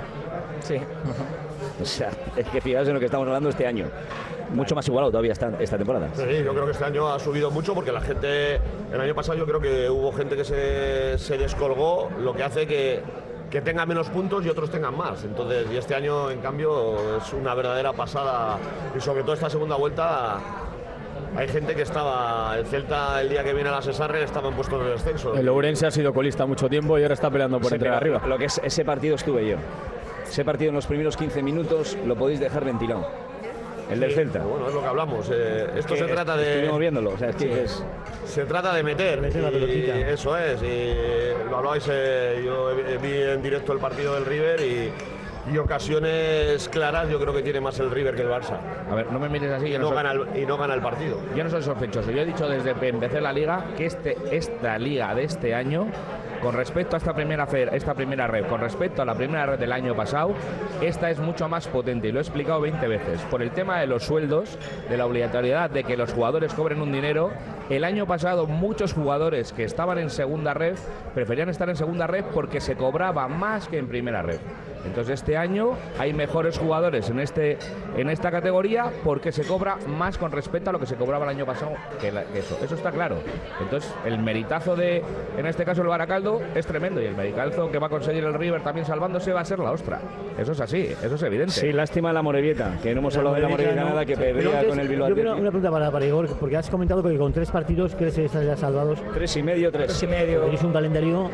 Sí. O sea, es que fijaos en lo que estamos hablando este año. Mucho más igualado todavía esta, esta temporada. Sí, yo creo que este año ha subido mucho porque la gente, el año pasado yo creo que hubo gente que se, se descolgó, lo que hace que, que tenga menos puntos y otros tengan más. Entonces, y este año, en cambio, es una verdadera pasada. Y sobre todo esta segunda vuelta, hay gente que estaba, el Celta el día que viene a la Cesarre estaba en puestos de descenso. El Ourense ha sido colista mucho tiempo y ahora está peleando por entrar arriba. Lo que es ese partido estuve yo. Ese partido en los primeros quince minutos lo podéis dejar ventilado. El del sí, Celta. Bueno, es lo que hablamos. Eh, esto se trata de... Estuvimos viéndolo. O sea, es que sí. es... Se trata de meter. meter la pelotita. Eso es. Y lo hablabais, eh, yo vi en directo el partido del River y... Y ocasiones claras yo creo que tiene más el River que el Barça. A ver, no me mires así. Y no, no, gana el, y no gana el partido. Yo no soy sospechoso. Yo he dicho desde que empecé la liga que este, esta liga de este año, con respecto a esta primera, fe, esta primera red, con respecto a la primera red del año pasado, esta es mucho más potente. Y lo he explicado veinte veces. Por el tema de los sueldos, de la obligatoriedad de que los jugadores cobren un dinero. El año pasado muchos jugadores que estaban en segunda red preferían estar en segunda red porque se cobraba más que en primera red. Entonces este año hay mejores jugadores en este en esta categoría porque se cobra más con respecto a lo que se cobraba el año pasado que, la, que eso. Eso está claro. Entonces el meritazo de, en este caso el Baracaldo, es tremendo, y el meritazo que va a conseguir el River también salvándose va a ser la ostra. Eso es así, eso es evidente. Sí, lástima la Morevieta, que no hemos hablado de la Morevieta no, nada, que sí, perdía con el Bilbao. Yo una, una pregunta para, para Igor, porque has comentado que con tres partidos crees que estás ya salvados. Tres y medio, tres. Tres y medio. Tenéis un calendario...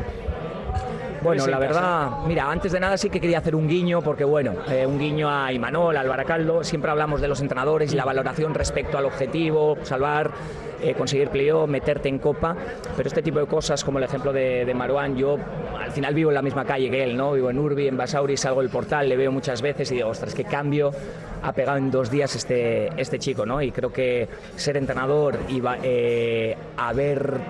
Bueno, la verdad, mira, antes de nada sí que quería hacer un guiño, porque bueno, eh, un guiño a Imanol, al Baracaldo. Siempre hablamos de los entrenadores y la valoración respecto al objetivo, salvar, eh, conseguir playoff, meterte en Copa, pero este tipo de cosas, como el ejemplo de, de Maruán, yo al final vivo en la misma calle que él, ¿no? Vivo en Urbi, en Basauri, salgo del Portal, le veo muchas veces y digo, ostras, qué cambio ha pegado en dos días este, este chico, ¿no? Y creo que ser entrenador y va, eh, haber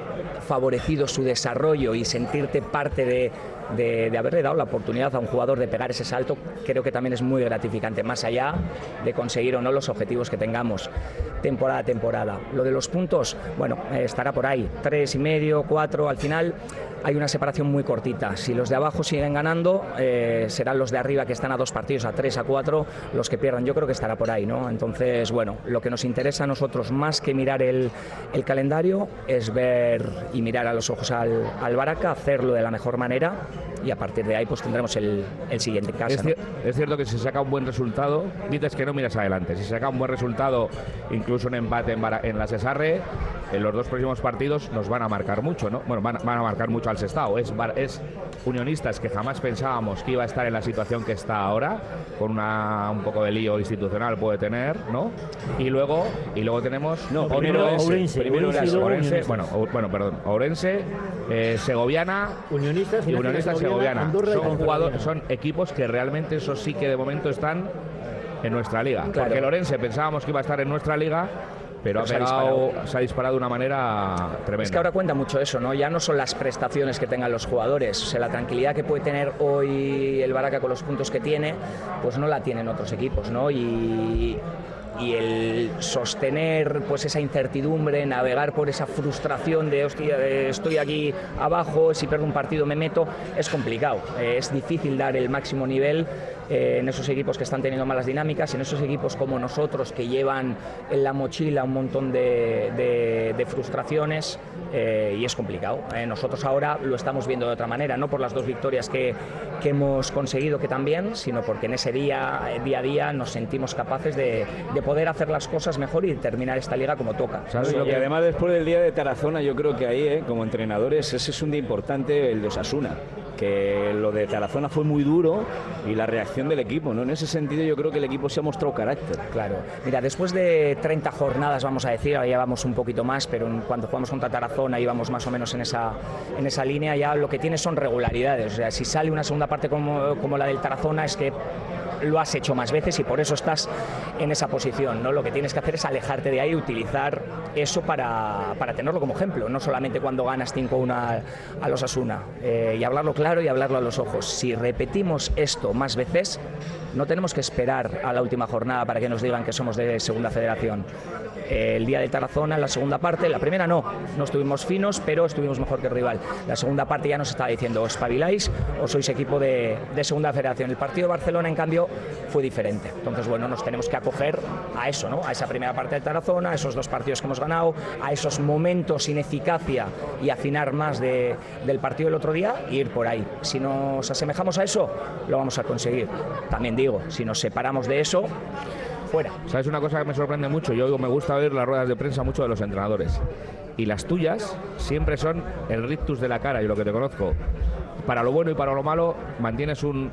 favorecido su desarrollo y sentirte parte de, de, de haberle dado la oportunidad a un jugador de pegar ese salto, creo que también es muy gratificante, más allá de conseguir o no los objetivos que tengamos temporada a temporada. Lo de los puntos, bueno, eh, estará por ahí, tres y medio, cuatro, al final hay una separación muy cortita. Si los de abajo siguen ganando, eh, serán los de arriba que están a dos partidos, a tres, a cuatro, los que pierdan. Yo creo que estará por ahí, ¿no? Entonces, bueno, lo que nos interesa a nosotros, más que mirar el, el calendario, es ver y mirar a los ojos al, al Baraca, hacerlo de la mejor manera, y a partir de ahí pues tendremos el, el siguiente en casa, es, ¿no? es cierto que si se saca un buen resultado, dices que no miras adelante. Si se saca un buen resultado, incluso un empate en, Bara, en la Sesarre, en los dos próximos partidos nos van a marcar mucho, ¿no? Bueno, van, van a marcar mucho al Sestao. Es, es Unionistas, que jamás pensábamos que iba a estar en la situación que está ahora, con una, un poco de lío institucional puede tener, ¿no? Y luego, y luego tenemos no, primero Ourense, Ourense, primero Ourense, Ourense, bueno, o, bueno, perdón, Ourense, eh, Segoviana, Unionistas, y Unionistas Segoviana. Andorra, son jugadores, son equipos que realmente, eso sí que de momento están en nuestra liga. Claro. Porque el Ourense pensábamos que iba a estar en nuestra liga, pero, pero ha, pegado, se, ha disparado. se ha disparado de una manera tremenda. Es que ahora cuenta mucho eso, ¿no? Ya no son las prestaciones que tengan los jugadores, o sea, la tranquilidad que puede tener hoy el Baraca con los puntos que tiene, pues no la tienen otros equipos, ¿no? Y, y el sostener pues esa incertidumbre, navegar por esa frustración de hostia, estoy aquí abajo, si pierdo un partido me meto, es complicado, eh, es difícil dar el máximo nivel eh, en esos equipos que están teniendo malas dinámicas, en esos equipos como nosotros que llevan en la mochila un montón de, de, de frustraciones, eh, y es complicado. Eh, nosotros ahora lo estamos viendo de otra manera, no por las dos victorias que, que hemos conseguido, que también, sino porque en ese día, día a día nos sentimos capaces de, de poder hacer las cosas mejor y terminar esta liga como toca. ¿Sabes? Sí, y además después del día de Tarazona, yo creo que ahí, eh, como entrenadores, ese es un día importante, el de Osasuna, que lo de Tarazona fue muy duro y la reacción del equipo, ¿no? En ese sentido yo creo que el equipo se ha mostrado carácter. Claro. Mira, después de treinta jornadas, vamos a decir, ahora llevamos un poquito más, pero cuando jugamos contra Tarazona íbamos más o menos en esa, en esa línea, ya lo que tiene son regularidades. O sea, si sale una segunda parte como, como la del Tarazona, es que lo has hecho más veces y por eso estás en esa posición, ¿no? Lo que tienes que hacer es alejarte de ahí y utilizar eso para, para tenerlo como ejemplo, no solamente cuando ganas cinco uno a, a los Osasuna, eh, y hablarlo claro y hablarlo a los ojos. Si repetimos esto más veces, no tenemos que esperar a la última jornada para que nos digan que somos de segunda federación. Eh, el día de Tarazona, en la segunda parte, la primera no, no estuvimos finos, pero estuvimos mejor que el rival. La segunda parte ya nos estaba diciendo, os espabiláis o sois equipo de, de segunda federación. El partido de Barcelona, en cambio, fue diferente. Entonces, bueno, nos tenemos que acoger a eso, ¿no? A esa primera parte de Tarazona, a esos dos partidos que hemos ganado, a esos momentos sin eficacia y afinar más de, del partido del otro día e ir por ahí. Si nos asemejamos a eso, lo vamos a conseguir. También digo, si nos separamos de eso, fuera. ¿Sabes una cosa que me sorprende mucho? Yo me gusta oír las ruedas de prensa mucho de los entrenadores. Y las tuyas siempre son el rictus de la cara, y lo que te conozco. Para lo bueno y para lo malo, mantienes un,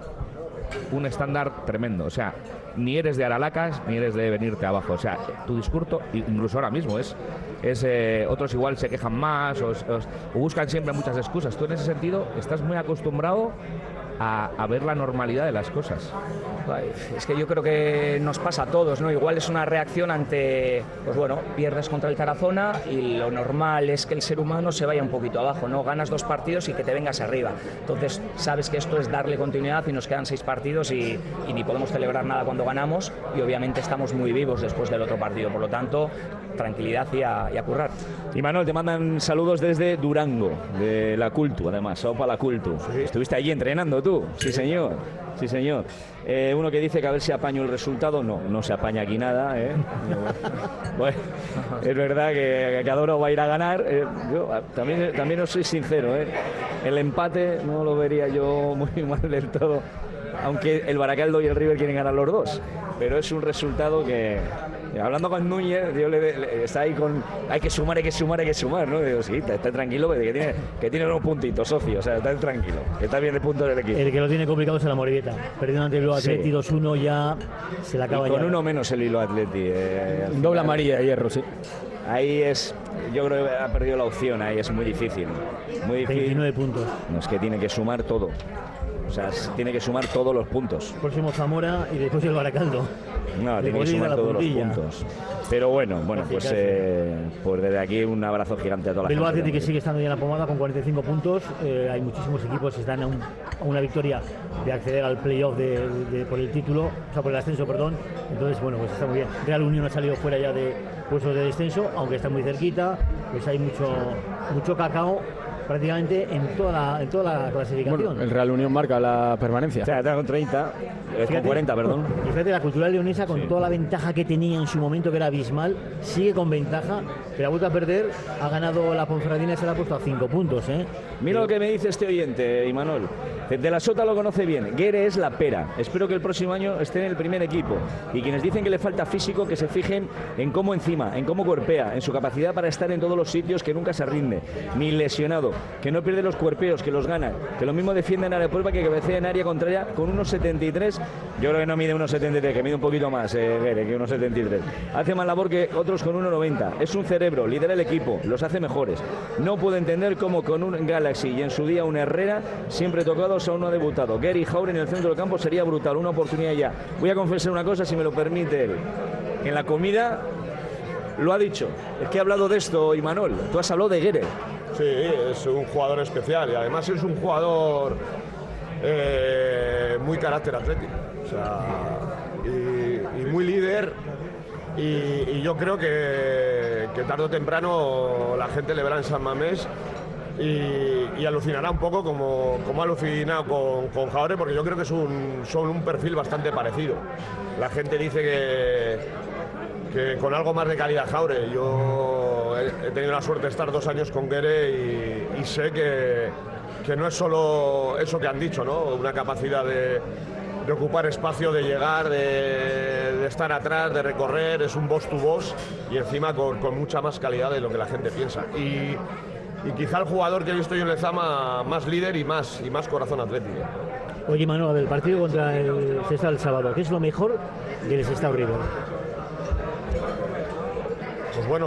un estándar tremendo. O sea, ni eres de Aralacas, ni eres de venirte abajo. O sea, tu discurso, incluso ahora mismo, es... es eh, otros igual se quejan más o, o, o buscan siempre muchas excusas. Tú en ese sentido estás muy acostumbrado a, a ver la normalidad de las cosas. Es que yo creo que nos pasa a todos, ¿no? Igual es una reacción ante, pues bueno, pierdes contra el Tarazona y lo normal es que el ser humano se vaya un poquito abajo, ¿no? Ganas dos partidos y que te vengas arriba. Entonces sabes que esto es darle continuidad y nos quedan seis partidos y, y ni podemos celebrar nada cuando ganamos y obviamente estamos muy vivos después del otro partido. Por lo tanto, tranquilidad y a, y a currar. Y Manuel, te mandan saludos desde Durango, de la Cultu, además, Opa la Cultu. Sí. ¿Estuviste allí entrenando tú? Sí, señor. Sí, señor. Eh, uno que dice que a ver si apaño el resultado. No, no se apaña aquí nada, ¿eh? Bueno, es verdad que cada uno va a ir a ganar. Eh, yo también, también os soy sincero, ¿eh? El empate no lo vería yo muy mal del todo, aunque el Baracaldo y el River quieren ganar los dos. Pero es un resultado que... Hablando con Núñez, yo le, le, está ahí con... Hay que sumar, hay que sumar, hay que sumar, ¿no? Digo, sí, está, está tranquilo, que tiene, que tiene unos puntitos, socio. O sea, está tranquilo, que está bien de puntos del equipo. El que lo tiene complicado es el Amorebieta. Perdiendo ante el Bilbao Atleti sí. dos uno ya se le acaba. Y con ya. uno menos el Bilbao Atleti. Eh, Doble amarilla de hierro, sí. Ahí es... Yo creo que ha perdido la opción, ahí es muy difícil. Muy difícil. veintinueve puntos. No, es que tiene que sumar todo. O sea, tiene que sumar todos los puntos. Próximo Zamora y después el Baracaldo. No, Le tiene que podría ir a sumar la todos los puntilla. puntos. Pero bueno, bueno, Casi, pues, casi. eh, pues desde aquí un abrazo gigante a toda la Bilbao gente. Athletic que sigue estando ya en la pomada con cuarenta y cinco puntos. Eh, hay muchísimos equipos que están a, un- a una victoria de acceder al playoff de, de- por el título, o sea, por el ascenso, perdón. Entonces, bueno, pues está muy bien. Real Unión ha salido fuera ya de puestos de descenso, aunque está muy cerquita. Pues hay mucho, mucho cacao prácticamente en toda la, en toda la clasificación. Bueno, el Real Unión marca la permanencia. O sea, está con treinta, eh, con Fíjate, cuarenta, perdón. Y fíjate, la Cultural Leonesa, con toda la ventaja que tenía en su momento, que era abismal, sigue con ventaja, pero ha vuelto a perder, ha ganado la Ponferradina y se la ha puesto a cinco puntos. ¿eh? Mira lo que me dice este oyente, Imanol. De la Sota lo conoce bien. Guere es la pera. Espero que el próximo año esté en el primer equipo. Y quienes dicen que le falta físico, que se fijen en cómo encima, en cómo cuerpea, en su capacidad para estar en todos los sitios, que nunca se rinde, ni lesionado, que no pierde los cuerpeos, que los gana, que lo mismo defiende en área prueba que cabecea en área contraria con unos setenta y tres. Yo creo que no mide unos setenta y tres, que mide un poquito más, eh, Guere, que unos setenta y tres. Hace más labor que otros con uno noventa. Es un cerebro, lidera el equipo, los hace mejores. No puedo entender cómo con un Galaxy y en su día un Herrera, siempre tocados, aún no ha debutado. Gary Jaure en el centro del campo sería brutal, una oportunidad ya. Voy a confesar una cosa, si me lo permite él. En la comida lo ha dicho. Es que he hablado de esto, Imanol. Tú has hablado de Guere. Sí, es un jugador especial y además es un jugador eh, muy carácter atlético, o sea, y, y muy líder. Y, y yo creo que, que tarde o temprano la gente le verá en San Mamés y, y alucinará un poco como, como ha alucinado con, con Jaure, porque yo creo que es un, son un perfil bastante parecido. La gente dice que, que con algo más de calidad Jaure. Yo he, he tenido la suerte de estar dos años con Guere y, y sé que, que no es solo eso que han dicho, ¿no? Una capacidad de, de ocupar espacio, de llegar, de, de estar atrás, de recorrer, es un boss to boss y encima con, con mucha más calidad de lo que la gente piensa. Y, y quizá el jugador que he visto yo en Lezama más líder y más, y más corazón atlético. Oye, Manuel, el partido contra el Sestao el sábado, ¿qué es lo mejor del Sestao River? Pues bueno,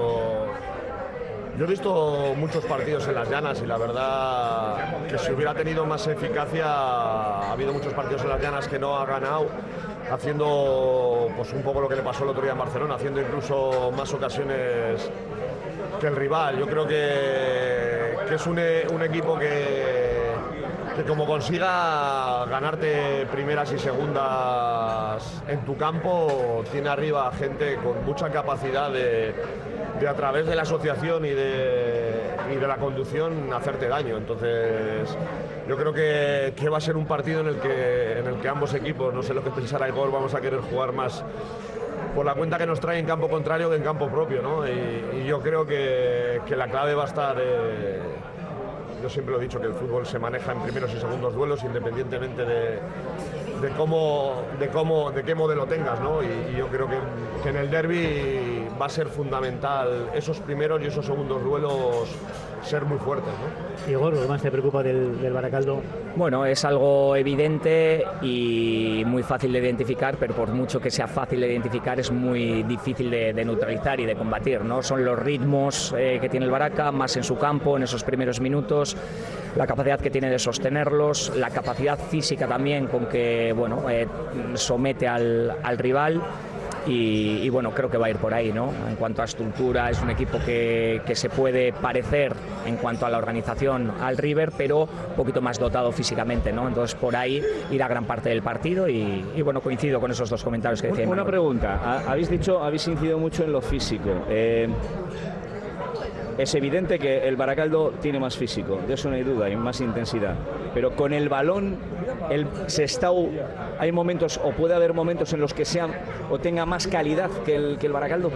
yo he visto muchos partidos en las llanas y la verdad que si hubiera tenido más eficacia, ha habido muchos partidos en las llanas que no ha ganado, haciendo pues un poco lo que le pasó el otro día en Barcelona, haciendo incluso más ocasiones que el rival. Yo creo que, que es un, un equipo que, que como consiga ganarte primeras y segundas en tu campo, tiene arriba gente con mucha capacidad de, de a través de la asociación y de, y de la conducción hacerte daño. Entonces yo creo que, que va a ser un partido en el que, en el que ambos equipos, no sé lo que pensará Igor, vamos a querer jugar más por la cuenta que nos trae en campo contrario que en campo propio, ¿no? Y, y yo creo que, que la clave va a estar... Eh, yo siempre lo he dicho que el fútbol se maneja en primeros y segundos duelos independientemente de, de cómo, de cómo, de qué modelo tengas, ¿no? Y, y yo creo que, que en el derbi va a ser fundamental esos primeros y esos segundos duelos ser muy fuertes, ¿no? Igor, ¿lo que más te preocupa del, del Baracaldo? Bueno, es algo evidente y muy fácil de identificar, pero por mucho que sea fácil de identificar es muy difícil de, de neutralizar y de combatir, ¿no? Son los ritmos eh, que tiene el Baraca, más en su campo, en esos primeros minutos, la capacidad que tiene de sostenerlos, la capacidad física también con que, bueno, eh, somete al, al rival. Y, y bueno, creo que va a ir por ahí, ¿no? En cuanto a estructura, es un equipo que, que se puede parecer en cuanto a la organización al River, pero un poquito más dotado físicamente, ¿no? Entonces por ahí irá gran parte del partido y, y bueno, coincido con esos dos comentarios que decía. Una Manuel. pregunta, ha- habéis dicho, habéis incidido mucho en lo físico. Eh, es evidente que el Baracaldo tiene más físico, de eso no hay duda, y más intensidad. Pero con el balón, el Sestao, hay momentos, o puede haber momentos en los que sean o tenga más calidad que el, que el Baracaldo.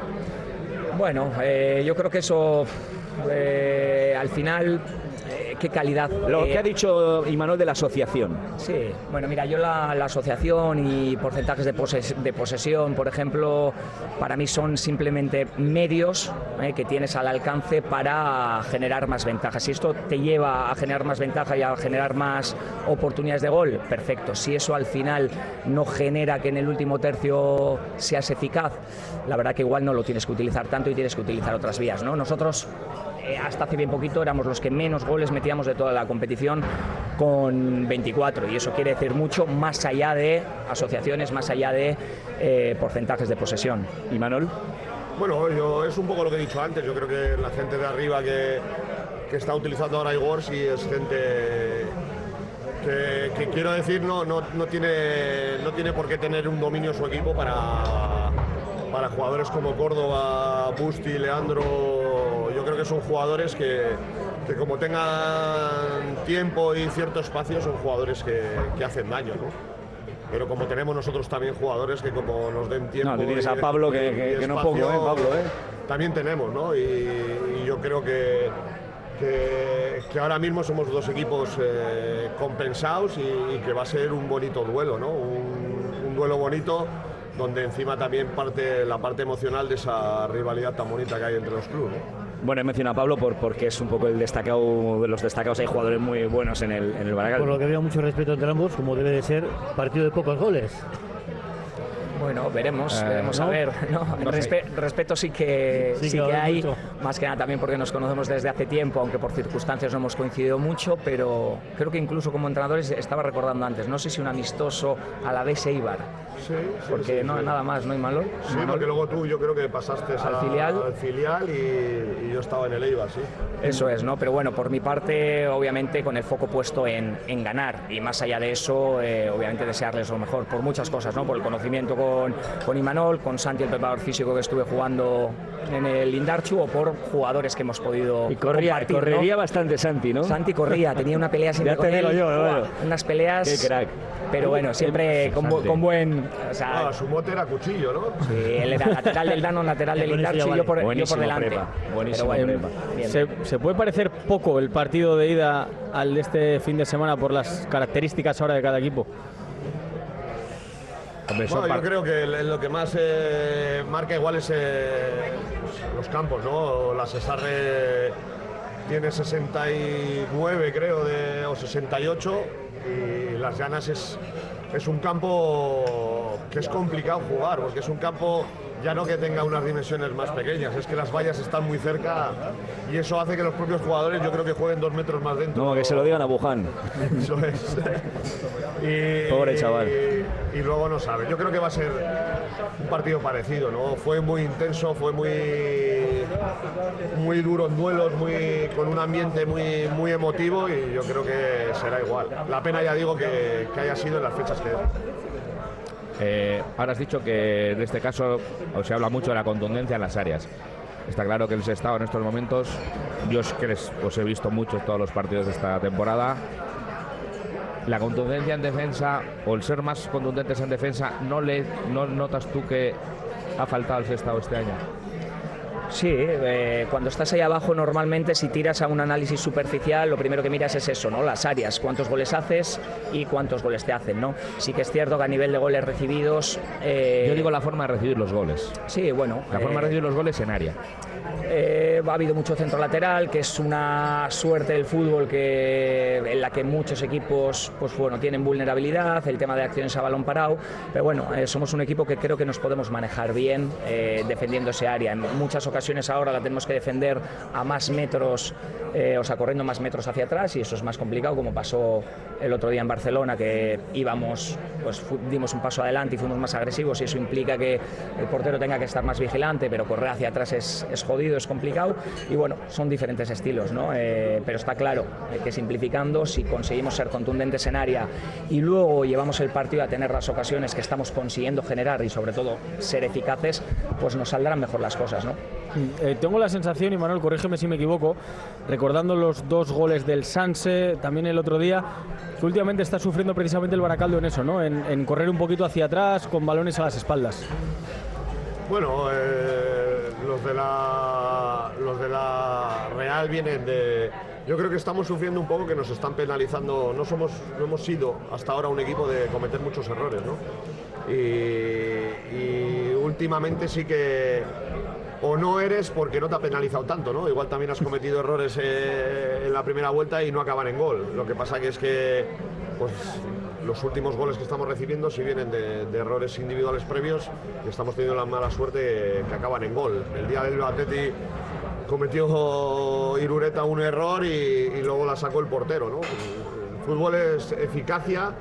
Bueno, eh, yo creo que eso eh, al final, eh, qué calidad. Lo eh, que ha dicho Imanol de la asociación. Sí, bueno, mira, yo la, la asociación y porcentajes de, poses- de posesión, por ejemplo, para mí son simplemente medios eh, que tienes al alcance para generar más ventajas. Si esto te lleva a generar más ventaja y a generar más oportunidades de gol, perfecto. Si eso al final no genera que en el último tercio seas eficaz, la verdad que igual no lo tienes que utilizar tanto y tienes que utilizar otras vías, ¿no? Nosotros, eh, hasta hace bien poquito, éramos los que menos goles metíamos de toda la competición con veinticuatro, y eso quiere decir mucho más allá de asociaciones, más allá de eh, porcentajes de posesión. ¿Y Manol? Bueno, yo, es un poco lo que he dicho antes. Yo creo que la gente de arriba que, que está utilizando ahora iWars y es gente que, que quiero decir, no, no, no, tiene, no tiene por qué tener un dominio su equipo para, para jugadores como Córdoba, Busti, Leandro. Yo creo que son jugadores que, que como tengan tiempo y cierto espacio, son jugadores que, que hacen daño, ¿no? Pero como tenemos nosotros también jugadores que como nos den tiempo... No, tú tienes a Pablo, que, que, que no poco, ¿eh, Pablo? ¿eh? También tenemos, ¿no? Y, y yo creo que, que, que ahora mismo somos dos equipos eh, compensados y, y que va a ser un bonito duelo, ¿no? Un, un duelo bonito donde encima también parte la parte emocional de esa rivalidad tan bonita que hay entre los clubes, ¿no? Bueno, he mencionado a Pablo por, porque es un poco el destacado de los destacados. Hay jugadores muy buenos en el, en el Baracaldo. Por lo que veo, mucho respeto entre ambos, como debe de ser, partido de pocos goles. Bueno, veremos, Eh, veremos ¿no? a ver. No, No Respe- respeto sí que Sí sí, que que hay hay, mucho. más que nada también porque nos conocemos desde hace tiempo, aunque por circunstancias no hemos coincidido mucho, pero creo que incluso como entrenadores estaba recordando antes, no sé si un amistoso a la vez Eibar, Sí, sí, porque sí, no sí. nada más, ¿no hay malo? Sí, porque luego tú yo creo que pasaste Al a- filial. al filial y, y yo estaba en el Eibar, sí. Eso es, ¿no? Pero bueno, por mi parte, obviamente con el foco puesto en, en ganar, y más allá de eso, eh, obviamente desearles lo mejor por muchas cosas, ¿no? Por el conocimiento con, con Imanol, con Santi, el preparador físico que estuve jugando en el Indarchu, o por jugadores que hemos podido Y corría, compartir, ¿no? correría bastante Santi, ¿no? Santi corría, tenía una pelea siempre Ya con te digo él, yo, ¡buah! bueno. Unas peleas, Qué crack. pero bueno, siempre con, bu- Santi. con buen... O sea, Ah, su mote era cuchillo, ¿no? sí, él era lateral del Dano, lateral del Con eso ya Indarchu y yo vale. por, yo por Buenísimo delante. prepa, buenísimo Pero bueno, prepa. bien. ¿Se, ¿Se puede parecer poco el partido de ida al de este fin de semana por las características ahora de cada equipo? Hombre, son Bueno, yo par- creo que el- lo que más eh, marca igual es eh, los campos, ¿no? La Cesarre tiene sesenta y nueve, creo, de, o sesenta y ocho, y Las Llanas es, es un campo que es complicado jugar, porque es un campo ya no que tenga unas dimensiones más pequeñas, es que las vallas están muy cerca y eso hace que los propios jugadores yo creo que jueguen dos metros más dentro. No, que se lo digan a Buján. Eso es. Y, Pobre chaval. Y, y luego no sabe. Yo creo que va a ser un partido parecido, ¿no? Fue muy intenso, fue muy muy duro en duelos, muy con un ambiente muy muy emotivo y yo creo que será igual. La pena, ya digo, que, que haya sido en las fechas que Eh, ahora has dicho que en este caso os se habla mucho de la contundencia en las áreas. Está claro que el Sestao en estos momentos, yo os, que les- os he visto muchos todos los partidos de esta temporada. La contundencia en defensa o el ser más contundentes en defensa, ¿no le no notas tú que ha faltado el Sestao este año? Sí, eh, cuando estás ahí abajo normalmente si tiras a un análisis superficial lo primero que miras es eso, ¿no? Las áreas, cuántos goles haces y cuántos goles te hacen, ¿no? Sí que es cierto que a nivel de goles recibidos... eh, Yo digo la forma de recibir los goles. Sí, bueno... La forma de eh, recibir los goles en área. Eh, ha habido mucho centro lateral, que es una suerte del fútbol que, en la que muchos equipos pues, bueno, tienen vulnerabilidad, el tema de acciones a balón parado, pero bueno, eh, somos un equipo que creo que nos podemos manejar bien eh, defendiendo ese área. En muchas ocasiones ahora la tenemos que defender a más metros, eh, o sea, corriendo más metros hacia atrás y eso es más complicado, como pasó el otro día en Barcelona, que íbamos, pues fu- dimos un paso adelante y fuimos más agresivos y eso implica que el portero tenga que estar más vigilante, pero correr hacia atrás es, es jodido, es complicado y bueno, son diferentes estilos, ¿no? Eh, pero está claro eh, que simplificando, si conseguimos ser contundentes en área y luego llevamos el partido a tener las ocasiones que estamos consiguiendo generar y sobre todo ser eficaces, pues nos saldrán mejor las cosas, ¿no? Eh, tengo la sensación, y Manuel, corrígeme si me equivoco, recordando los dos goles del Sanse también el otro día, que últimamente está sufriendo precisamente el Baracaldo en eso, ¿no? En, en correr un poquito hacia atrás con balones a las espaldas. Bueno, eh, los de la los de la Real vienen de. Yo creo que estamos sufriendo un poco que nos están penalizando. No somos, no hemos sido hasta ahora un equipo de cometer muchos errores, ¿no? Y, y últimamente sí que o no eres porque no te ha penalizado tanto, ¿no? Igual también has cometido errores eh, en la primera vuelta y no acaban en gol. Lo que pasa que es que pues los últimos goles que estamos recibiendo sí vienen de, de errores individuales previos y estamos teniendo la mala suerte que acaban en gol. El día del Atleti cometió Irureta un error y, y luego la sacó el portero, ¿no? El fútbol es eficacia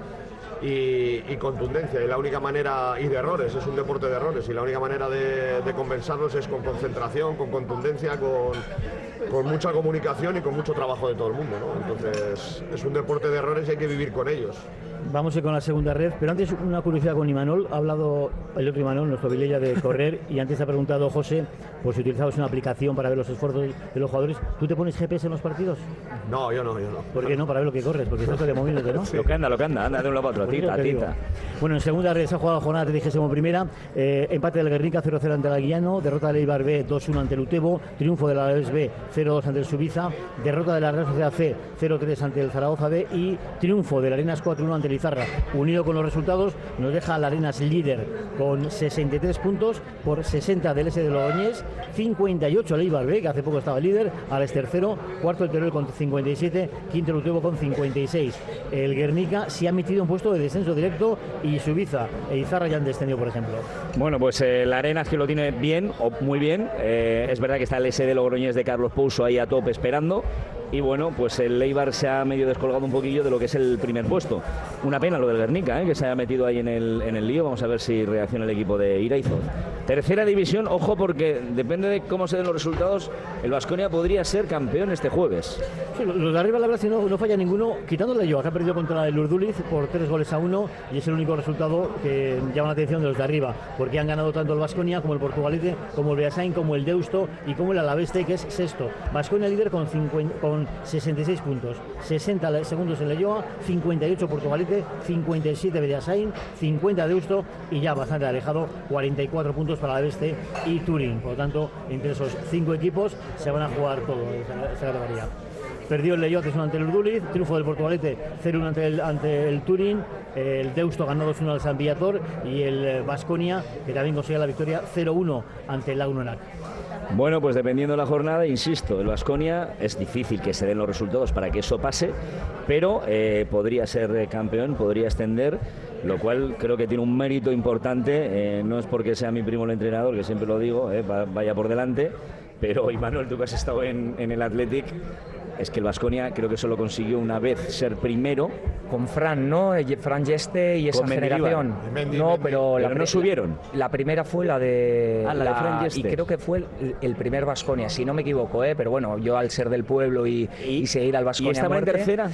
y, y contundencia, y la única manera, y de errores, es un deporte de errores, y la única manera de, de compensarlos es con concentración, con contundencia, con, con mucha comunicación y con mucho trabajo de todo el mundo, ¿no? Entonces es un deporte de errores y hay que vivir con ellos. Vamos a ir con la segunda red, pero antes una curiosidad con Imanol. Ha hablado el otro Imanol, nuestro Vilella, de correr, y antes ha preguntado José por si utilizabas una aplicación para ver los esfuerzos de los jugadores. ¿Tú te pones G P S en los partidos? No, yo no, yo no. ¿Por qué no? Para ver lo que corres, porque estás moviéndote, ¿no? Sí. Lo que anda, lo que anda, anda de un lado para otro, tita, tita. Bueno, en segunda red se ha jugado la jornada trigésima primera, eh, empate del Guernica cero cero ante el Aguillano, derrota del Eibar B dos uno ante el Utebo, triunfo del Alavés B cero dos ante el Subiza, derrota de la Real Sociedad C cero tres ante el Zaragoza B y triunfo del Arenas cuatro uno ante el Izarra. Unido con los resultados, nos deja al Arenas líder con sesenta y tres puntos por sesenta del S de Logroñés, cincuenta y ocho el Eibar B, que hace poco estaba líder, al es tercero, cuarto el Teruel con cincuenta y siete, quinto el Utebo con cincuenta y seis. El Guernica se ha metido en puesto de descenso directo y Subiza e Izarra ya han descendido, por ejemplo. Bueno, pues eh, el Arenas, que lo tiene bien, o muy bien, eh, es verdad que está el S de Logroñés de Carlos Pouso ahí a tope esperando. Y bueno, pues el Eibar se ha medio descolgado un poquillo de lo que es el primer puesto. Una pena lo del Guernica, ¿eh? Que se haya metido ahí en el, en el lío. Vamos a ver si reacciona el equipo de Iraizoz. Tercera división, ojo, porque depende de cómo se den los resultados, el Baskonia podría ser campeón este jueves. Sí, los de arriba, la verdad, si no, no falla ninguno, quitándole yo, que ha perdido contra el Urduliz por tres goles a uno, y es el único resultado que llama la atención de los de arriba, porque han ganado tanto el Baskonia como el Portugalete, como el Beasain, como el Deusto y como el Alaveste, que es sexto. Baskonia líder con, cincuenta, con sesenta y seis puntos, sesenta segundos en Leioa, cincuenta y ocho Portugalete, cincuenta y siete Beasain, cincuenta Deusto y ya bastante alejado, cuarenta y cuatro puntos para Alaveste y Turín. Por lo tanto, entre esos cinco equipos se van a jugar todo esa, esa categoría. Perdió el Leioa tres uno ante el Urduliz, triunfo del Portugalete cero uno ante el, ante el Turín, el Deusto ganó dos uno al San Viator y el Baskonia, que también consigue la victoria, cero uno ante el Launonac. Bueno, pues dependiendo de la jornada, insisto, el Baskonia es difícil que se den los resultados para que eso pase, pero eh, podría ser campeón, podría extender, lo cual creo que tiene un mérito importante. Eh, no es porque sea mi primo el entrenador, que siempre lo digo, eh, vaya por delante, pero Imanol, tú que has estado en, en el Athletic, es que el Baskonia creo que solo consiguió una vez ser primero. Con Fran, ¿no? Fran Yeste y esa generación. Mendy, no, Mendy. pero, Pero la, no subieron. La primera fue la de... Ah, la de Fran Yeste. Y creo que fue el, el primer Baskonia, si no me equivoco, ¿eh? Pero bueno, yo al ser del pueblo y, y, y seguir al Baskonia. ¿Y estaba muerte, en tercera?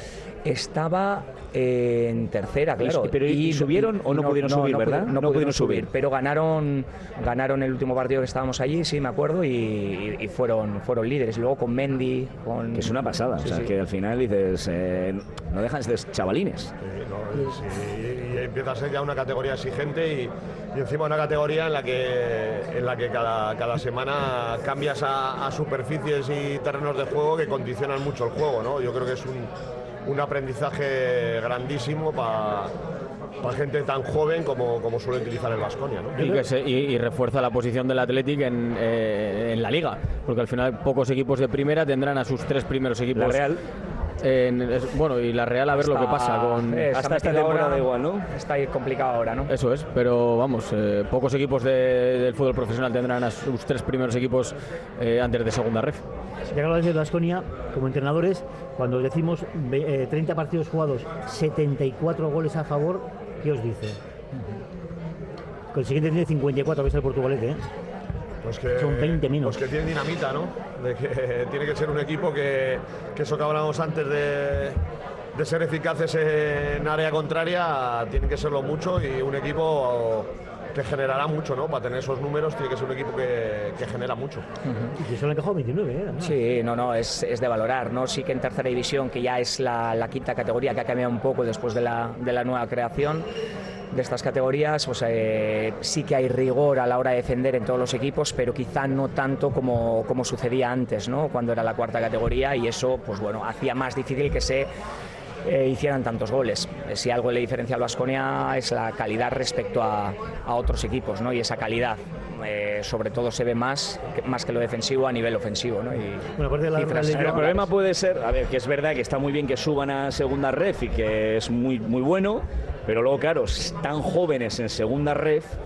Estaba eh, en tercera, claro. ¿Y, pero, ¿y subieron o no, no pudieron no, subir, no, verdad? No, no, no pudieron subir, subir, pero ganaron ganaron el último partido que estábamos allí, sí, me acuerdo, y, y, y fueron fueron líderes. Luego con Mendy, con... Que es una pasada, sí, o sea, sí. Que al final dices, eh, no dejan de ser chavalines. Sí, no, sí, y empieza a ser ya una categoría exigente y, y encima una categoría en la que en la que cada, cada semana cambias a, a superficies y terrenos de juego que condicionan mucho el juego, ¿no? Yo creo que es un, un aprendizaje grandísimo para para gente tan joven como, como suele utilizar el Baskonia, ¿no? Y, que se, y, y refuerza la posición del Athletic en, eh, en la Liga, porque al final pocos equipos de primera tendrán a sus tres primeros equipos. La Real. En, es, bueno, y la Real a ver hasta, lo que pasa con eh, hasta esta temporada ahora, igual, ¿no? Está ahí complicado ahora, ¿no? Eso es, pero vamos, eh, pocos equipos de, del fútbol profesional tendrán a sus tres primeros equipos eh, antes de segunda ref. Ya que hablas de Baskonia, como entrenadores, cuando decimos eh, treinta partidos jugados, setenta y cuatro goles a favor, ¿qué os dice? Con el siguiente tiene cincuenta y cuatro, veis el Portugalete, ¿eh? Pues que, son veinte menos. Pues que tiene dinamita, ¿no? De que tiene que ser un equipo que, que eso que hablábamos antes de, de ser eficaces en área contraria, tiene que serlo mucho, y un equipo que generará mucho, ¿no? Para tener esos números tiene que ser un equipo que, que genera mucho. Uh-huh. Y que solo han encajado veintinueve, ¿eh? ¿No? Sí, no, no, es, es de valorar, ¿no? Sí que en tercera división, que ya es la, la quinta categoría, que ha cambiado un poco después de la, de la nueva creación de estas categorías, pues eh, sí que hay rigor a la hora de defender en todos los equipos, pero quizá no tanto como, como sucedía antes, ¿no? Cuando era la cuarta categoría, y eso, pues bueno, hacía más difícil que se eh, hicieran tantos goles. Si algo le diferencia al Baskonia es la calidad respecto a, a otros equipos, ¿no? Y esa calidad eh, sobre todo se ve más, más que lo defensivo a nivel ofensivo, ¿no? Y bueno, aparte de la, cifras, la el problema puede ser, a ver, que es verdad que está muy bien que suban a segunda ref y que es muy, muy bueno, pero luego, claro, tan jóvenes en segunda ref,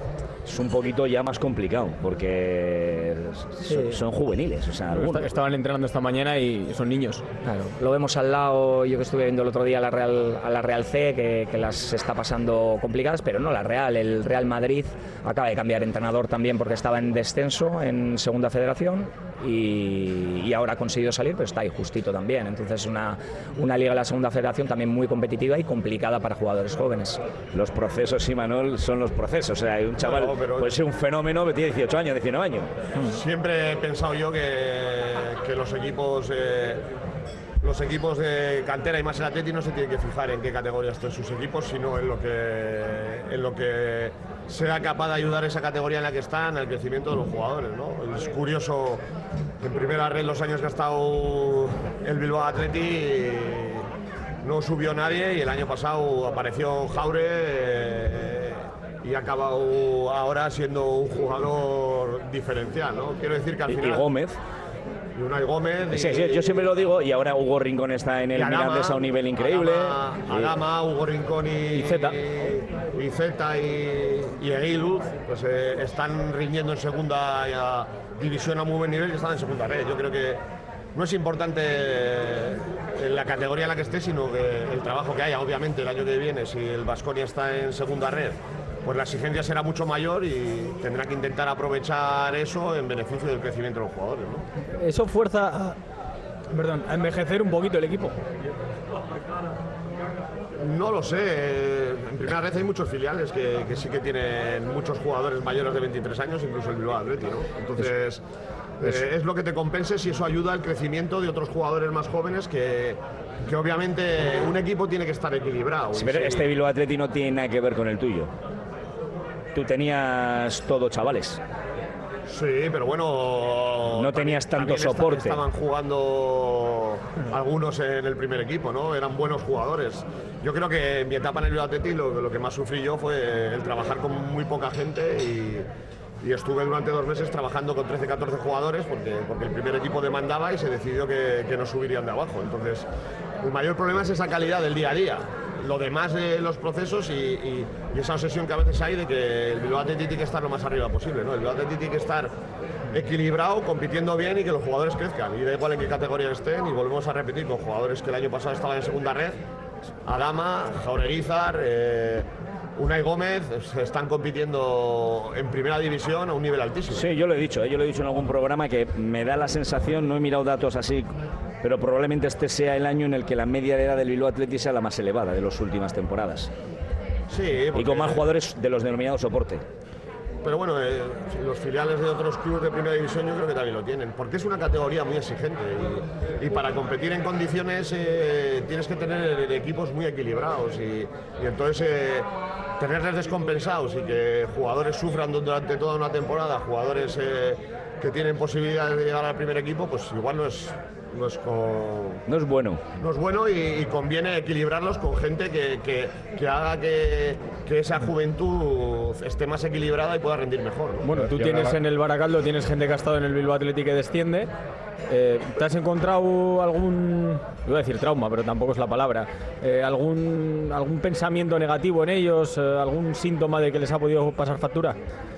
es un poquito ya más complicado, porque son, son juveniles, o sea, algunos. Estaban entrenando esta mañana y son niños. Claro, lo vemos al lado, yo que estuve viendo el otro día a la Real, a la Real C, que, que las está pasando complicadas, pero no la Real, el Real Madrid acaba de cambiar entrenador también porque estaba en descenso en Segunda Federación y, y ahora ha conseguido salir, pero está ahí justito también. Entonces una, una liga de la Segunda Federación también muy competitiva y complicada para jugadores jóvenes. Los procesos, sí, Manuel, son los procesos. O sea, hay un chaval, No, pero- puede ser un fenómeno que tiene dieciocho años, diecinueve años. Siempre he pensado yo que, que los equipos eh, los equipos de cantera y más el Atleti no se tienen que fijar en qué categoría estén sus equipos, sino en lo que en lo que sea capaz de ayudar esa categoría en la que están al crecimiento de los jugadores, ¿no? Es curioso, en primera red los años que ha estado el Bilbao Athletic no subió nadie y el año pasado apareció Jaure eh, y ha acabado ahora siendo un jugador diferencial, ¿no? Quiero decir que al Y, final... y Gómez. Y Unai Gómez. y- Sí, sí, yo siempre lo digo, y ahora Hugo Rincón está en el y Adama, Mirandés a un nivel increíble. Adama, Y- Adama, Hugo Rincón y, Y Zeta. y Zeta y, y Eguiluz, pues eh, están rindiendo en segunda eh, división a muy buen nivel y están en segunda red. Yo creo que no es importante en la categoría en la que esté, sino que el trabajo que haya. Obviamente el año que viene, si el Baskonia está en segunda red, pues la exigencia será mucho mayor y tendrá que intentar aprovechar eso en beneficio del crecimiento de los jugadores, ¿no? Eso fuerza a, perdón, a envejecer un poquito el equipo. No lo sé. En primera red hay muchos filiales que, que sí que tienen muchos jugadores mayores de veintitrés años, incluso el Bilbao Athletic, ¿no? Entonces, eh, es lo que te compense si eso ayuda al crecimiento de otros jugadores más jóvenes que, que obviamente un equipo tiene que estar equilibrado. Sí, Y pero si- este Bilbao Athletic no tiene nada que ver con el tuyo. Tú tenías todo chavales. Sí, pero bueno... No tenías tanto también esta- soporte. Estaban jugando algunos en el primer equipo, ¿no? Eran buenos jugadores. Yo creo que en mi etapa en el Bilbao Athletic lo, lo que más sufrí yo fue el trabajar con muy poca gente y, y estuve durante dos meses trabajando con trece, catorce jugadores porque, porque el primer equipo demandaba y se decidió que, que no subirían de abajo. Entonces, el mayor problema es esa calidad del día a día. Lo demás de los procesos y, y- y esa obsesión que a veces hay de que el Bilbao Athletic tiene que estar lo más arriba posible, ¿no? El Bilbao Athletic tiene que estar equilibrado, compitiendo bien y que los jugadores crezcan. Y da igual en qué categoría estén, y volvemos a repetir con jugadores que el año pasado estaban en segunda red, Adama, Jaureguizar, eh, Unai Gómez, están compitiendo en primera división a un nivel altísimo. Sí, yo lo he dicho, ¿eh? yo lo he dicho en algún programa que me da la sensación, no he mirado datos así, pero probablemente este sea el año en el que la media de edad del Bilbao Athletic sea la más elevada de las últimas temporadas. Sí, Y porque- con más jugadores de los denominados soporte. Pero bueno, eh, los filiales de otros clubes de primera división yo creo que también lo tienen, porque es una categoría muy exigente y, y para competir en condiciones eh, tienes que tener equipos muy equilibrados y, y entonces eh, tenerles descompensados y que jugadores sufran durante toda una temporada, jugadores eh, que tienen posibilidades de llegar al primer equipo, pues igual no es, no es, co- No es bueno. no es bueno y, y conviene equilibrarlos con gente que, que- que haga que, que esa juventud esté más equilibrada y pueda rendir mejor, ¿no? Bueno, tú Yo tienes creo- en el Baracaldo, tienes gente que ha estado en el Bilbao Athletic que desciende. Eh, ¿Te has encontrado algún, iba a decir trauma, pero tampoco es la palabra, eh, algún, algún pensamiento negativo en ellos, eh, algún síntoma de que les ha podido pasar factura?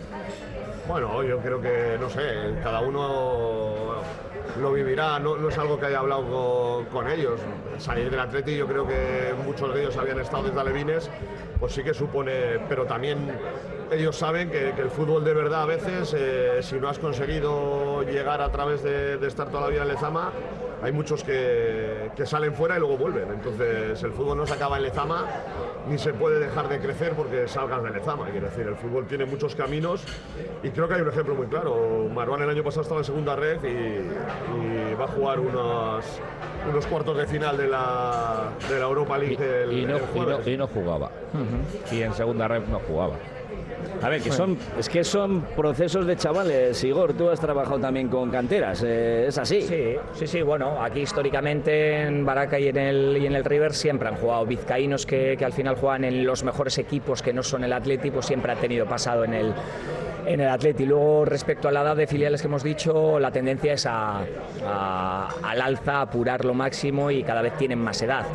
Bueno, yo creo que, no sé, cada uno lo vivirá, no, no es algo que haya hablado con, con ellos. Salir del Atleti, yo creo que muchos de ellos habían estado desde alevines, pues sí que supone, pero también ellos saben que, que el fútbol de verdad a veces, eh, si no has conseguido llegar a través de, de estar toda la vida en Lezama, hay muchos que, que salen fuera y luego vuelven. Entonces el fútbol no se acaba en Lezama ni se puede dejar de crecer porque salgas de Lezama. Quiero decir, el fútbol tiene muchos caminos y creo que hay un ejemplo muy claro. Maruán el año pasado estaba en segunda red y, y va a jugar unos, unos cuartos de final de la, de la Europa League el, y, no, el y, jueves. no, y no jugaba. Y en segunda red no jugaba. A ver, que son, es que son procesos de chavales. Igor, tú has trabajado también con canteras, eh, es así. Sí, sí, sí, bueno, aquí históricamente en Baraca y en el, y en el River siempre han jugado vizcaínos que, que al final juegan en los mejores equipos que no son el Atleti, pues siempre ha tenido pasado en el, en el Atleti. Luego, respecto a la edad de filiales que hemos dicho, la tendencia es a, a- al alza, a apurar lo máximo y cada vez tienen más edad.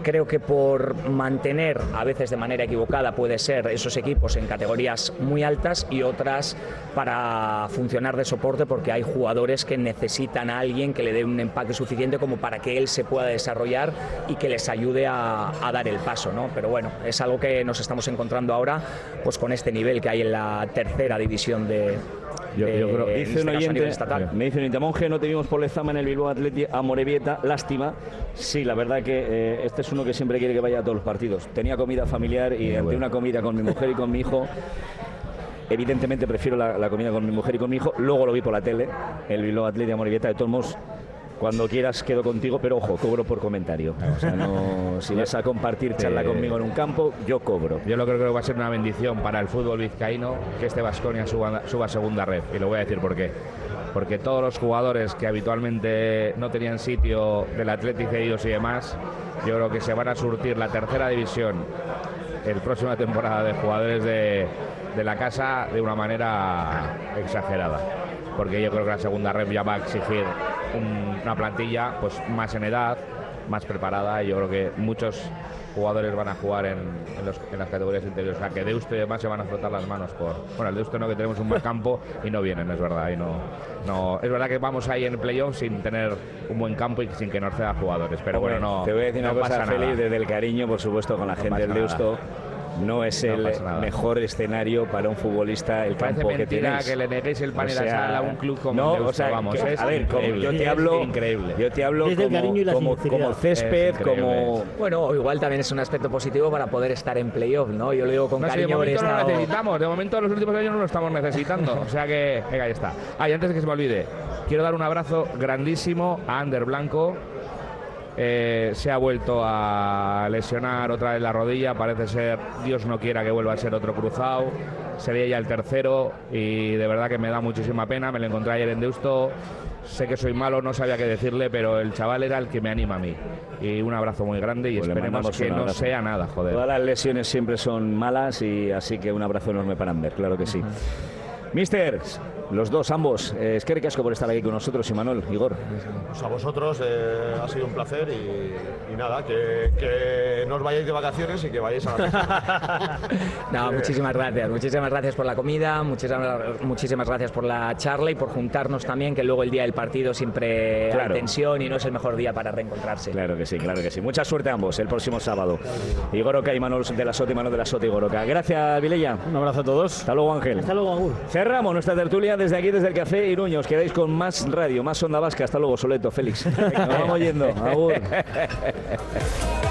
creo que por mantener, a veces de manera equivocada, puede ser esos equipos en categorías muy altas y otras para funcionar de soporte, porque hay jugadores que necesitan a alguien que le dé un empaque suficiente como para que él se pueda desarrollar y que les ayude a, a dar el paso, ¿no? Pero bueno, es algo que nos estamos encontrando ahora pues con este nivel que hay en la tercera división de... Yo, yo creo, de, dice en un este caso, a nivel oyente, estatal. me dice un oyente, Monje, no te vimos por Lezama en el Bilbao Athletic a Morevieta, lástima. Sí, la verdad que eh, este es uno que siempre quiere que vaya a todos los partidos. Tenía comida familiar y ante bueno. una comida con mi mujer y con mi hijo, evidentemente prefiero la, la comida con mi mujer y con mi hijo. Luego lo vi por la tele, el Bilbao Athletic a Morevieta. De todos modos, cuando quieras quedo contigo, pero ojo, cobro por comentario. O sea, no, si vas a compartir charla conmigo en un campo, yo cobro. Yo lo creo que va a ser una bendición para el fútbol vizcaíno que este Baskonia suba, suba segunda red. Y lo voy a decir por qué. Porque todos los jugadores que habitualmente no tenían sitio del Athletic cedidos y demás, yo creo que se van a surtir la tercera división el próxima temporada de jugadores de, de la casa de una manera exagerada. Porque yo creo que la segunda red ya va a exigir un, una plantilla pues más en edad, más preparada, y yo creo que muchos jugadores van a jugar en, en, los, en las categorías interiores. O sea, que Deusto y demás se van a frotar las manos por... Bueno, el Deusto no, que tenemos un buen campo y no vienen, es verdad. Y no, no, es verdad que vamos ahí en el playoff sin tener un buen campo y sin que nos ceda jugadores. Pero Hombre, bueno, no te voy a decir no una cosa, pasa Félix, nada. desde el cariño, por supuesto, con la No gente del pasa Deusto. nada. No es No el pasa nada. mejor escenario para un futbolista el Parece campo que mentira tenéis. que le neguéis el pan O y la sea, sal a un club como no, el Deusto, o sea, vamos, que- es a ver, como increíble. yo te Es hablo, increíble. yo te hablo Desde el como, cariño y la como, sinceridad. como césped, Es increíble. como Bueno, o igual también es un aspecto positivo para poder estar en playoff, ¿no? Yo lo digo con No sé, de cariño. momento haber no lo estado- necesitamos, de momento en los últimos años no lo estamos necesitando, o sea que, venga, ahí está. Ah, y antes de que se me olvide, quiero dar un abrazo grandísimo a Ander Blanco. Eh, se ha vuelto a lesionar otra vez la rodilla, parece ser, Dios no quiera que vuelva a ser otro cruzado, sería ya el tercero y de verdad que me da muchísima pena. Me lo encontré ayer en Deusto, sé que soy malo, no sabía qué decirle, pero el chaval era el que me anima a mí. Y un abrazo muy grande y Pues le esperemos mandamos que un no abrazo. sea nada, joder. todas las lesiones siempre son malas, y así que un abrazo enorme para Ander, claro que sí. Mister, los dos, ambos, eh, es que ricasco por estar aquí con nosotros, Imanol, Igor. Pues a vosotros eh, ha sido un placer y, y nada, que, que no os vayáis de vacaciones y que vayáis a la fiesta. No, muchísimas gracias, muchísimas gracias por la comida, muchísimas, muchísimas gracias por la charla y por juntarnos también, que luego el día del partido siempre Claro. hay tensión y no es el mejor día para reencontrarse. Claro que sí, claro que sí. Mucha suerte a ambos el próximo sábado. Igor Oca y Imanol de la Sota, Imanol de la Sota, Igor Oca. Gracias, Vilella. Un abrazo a todos. Hasta luego, Ángel. Hasta luego, Agur. Cerramos nuestra tertulia desde aquí, desde el Café Iruña. Os quedáis con más radio, más Onda Vasca. Hasta luego, Soleto, Félix. Nos vamos yendo. Agur.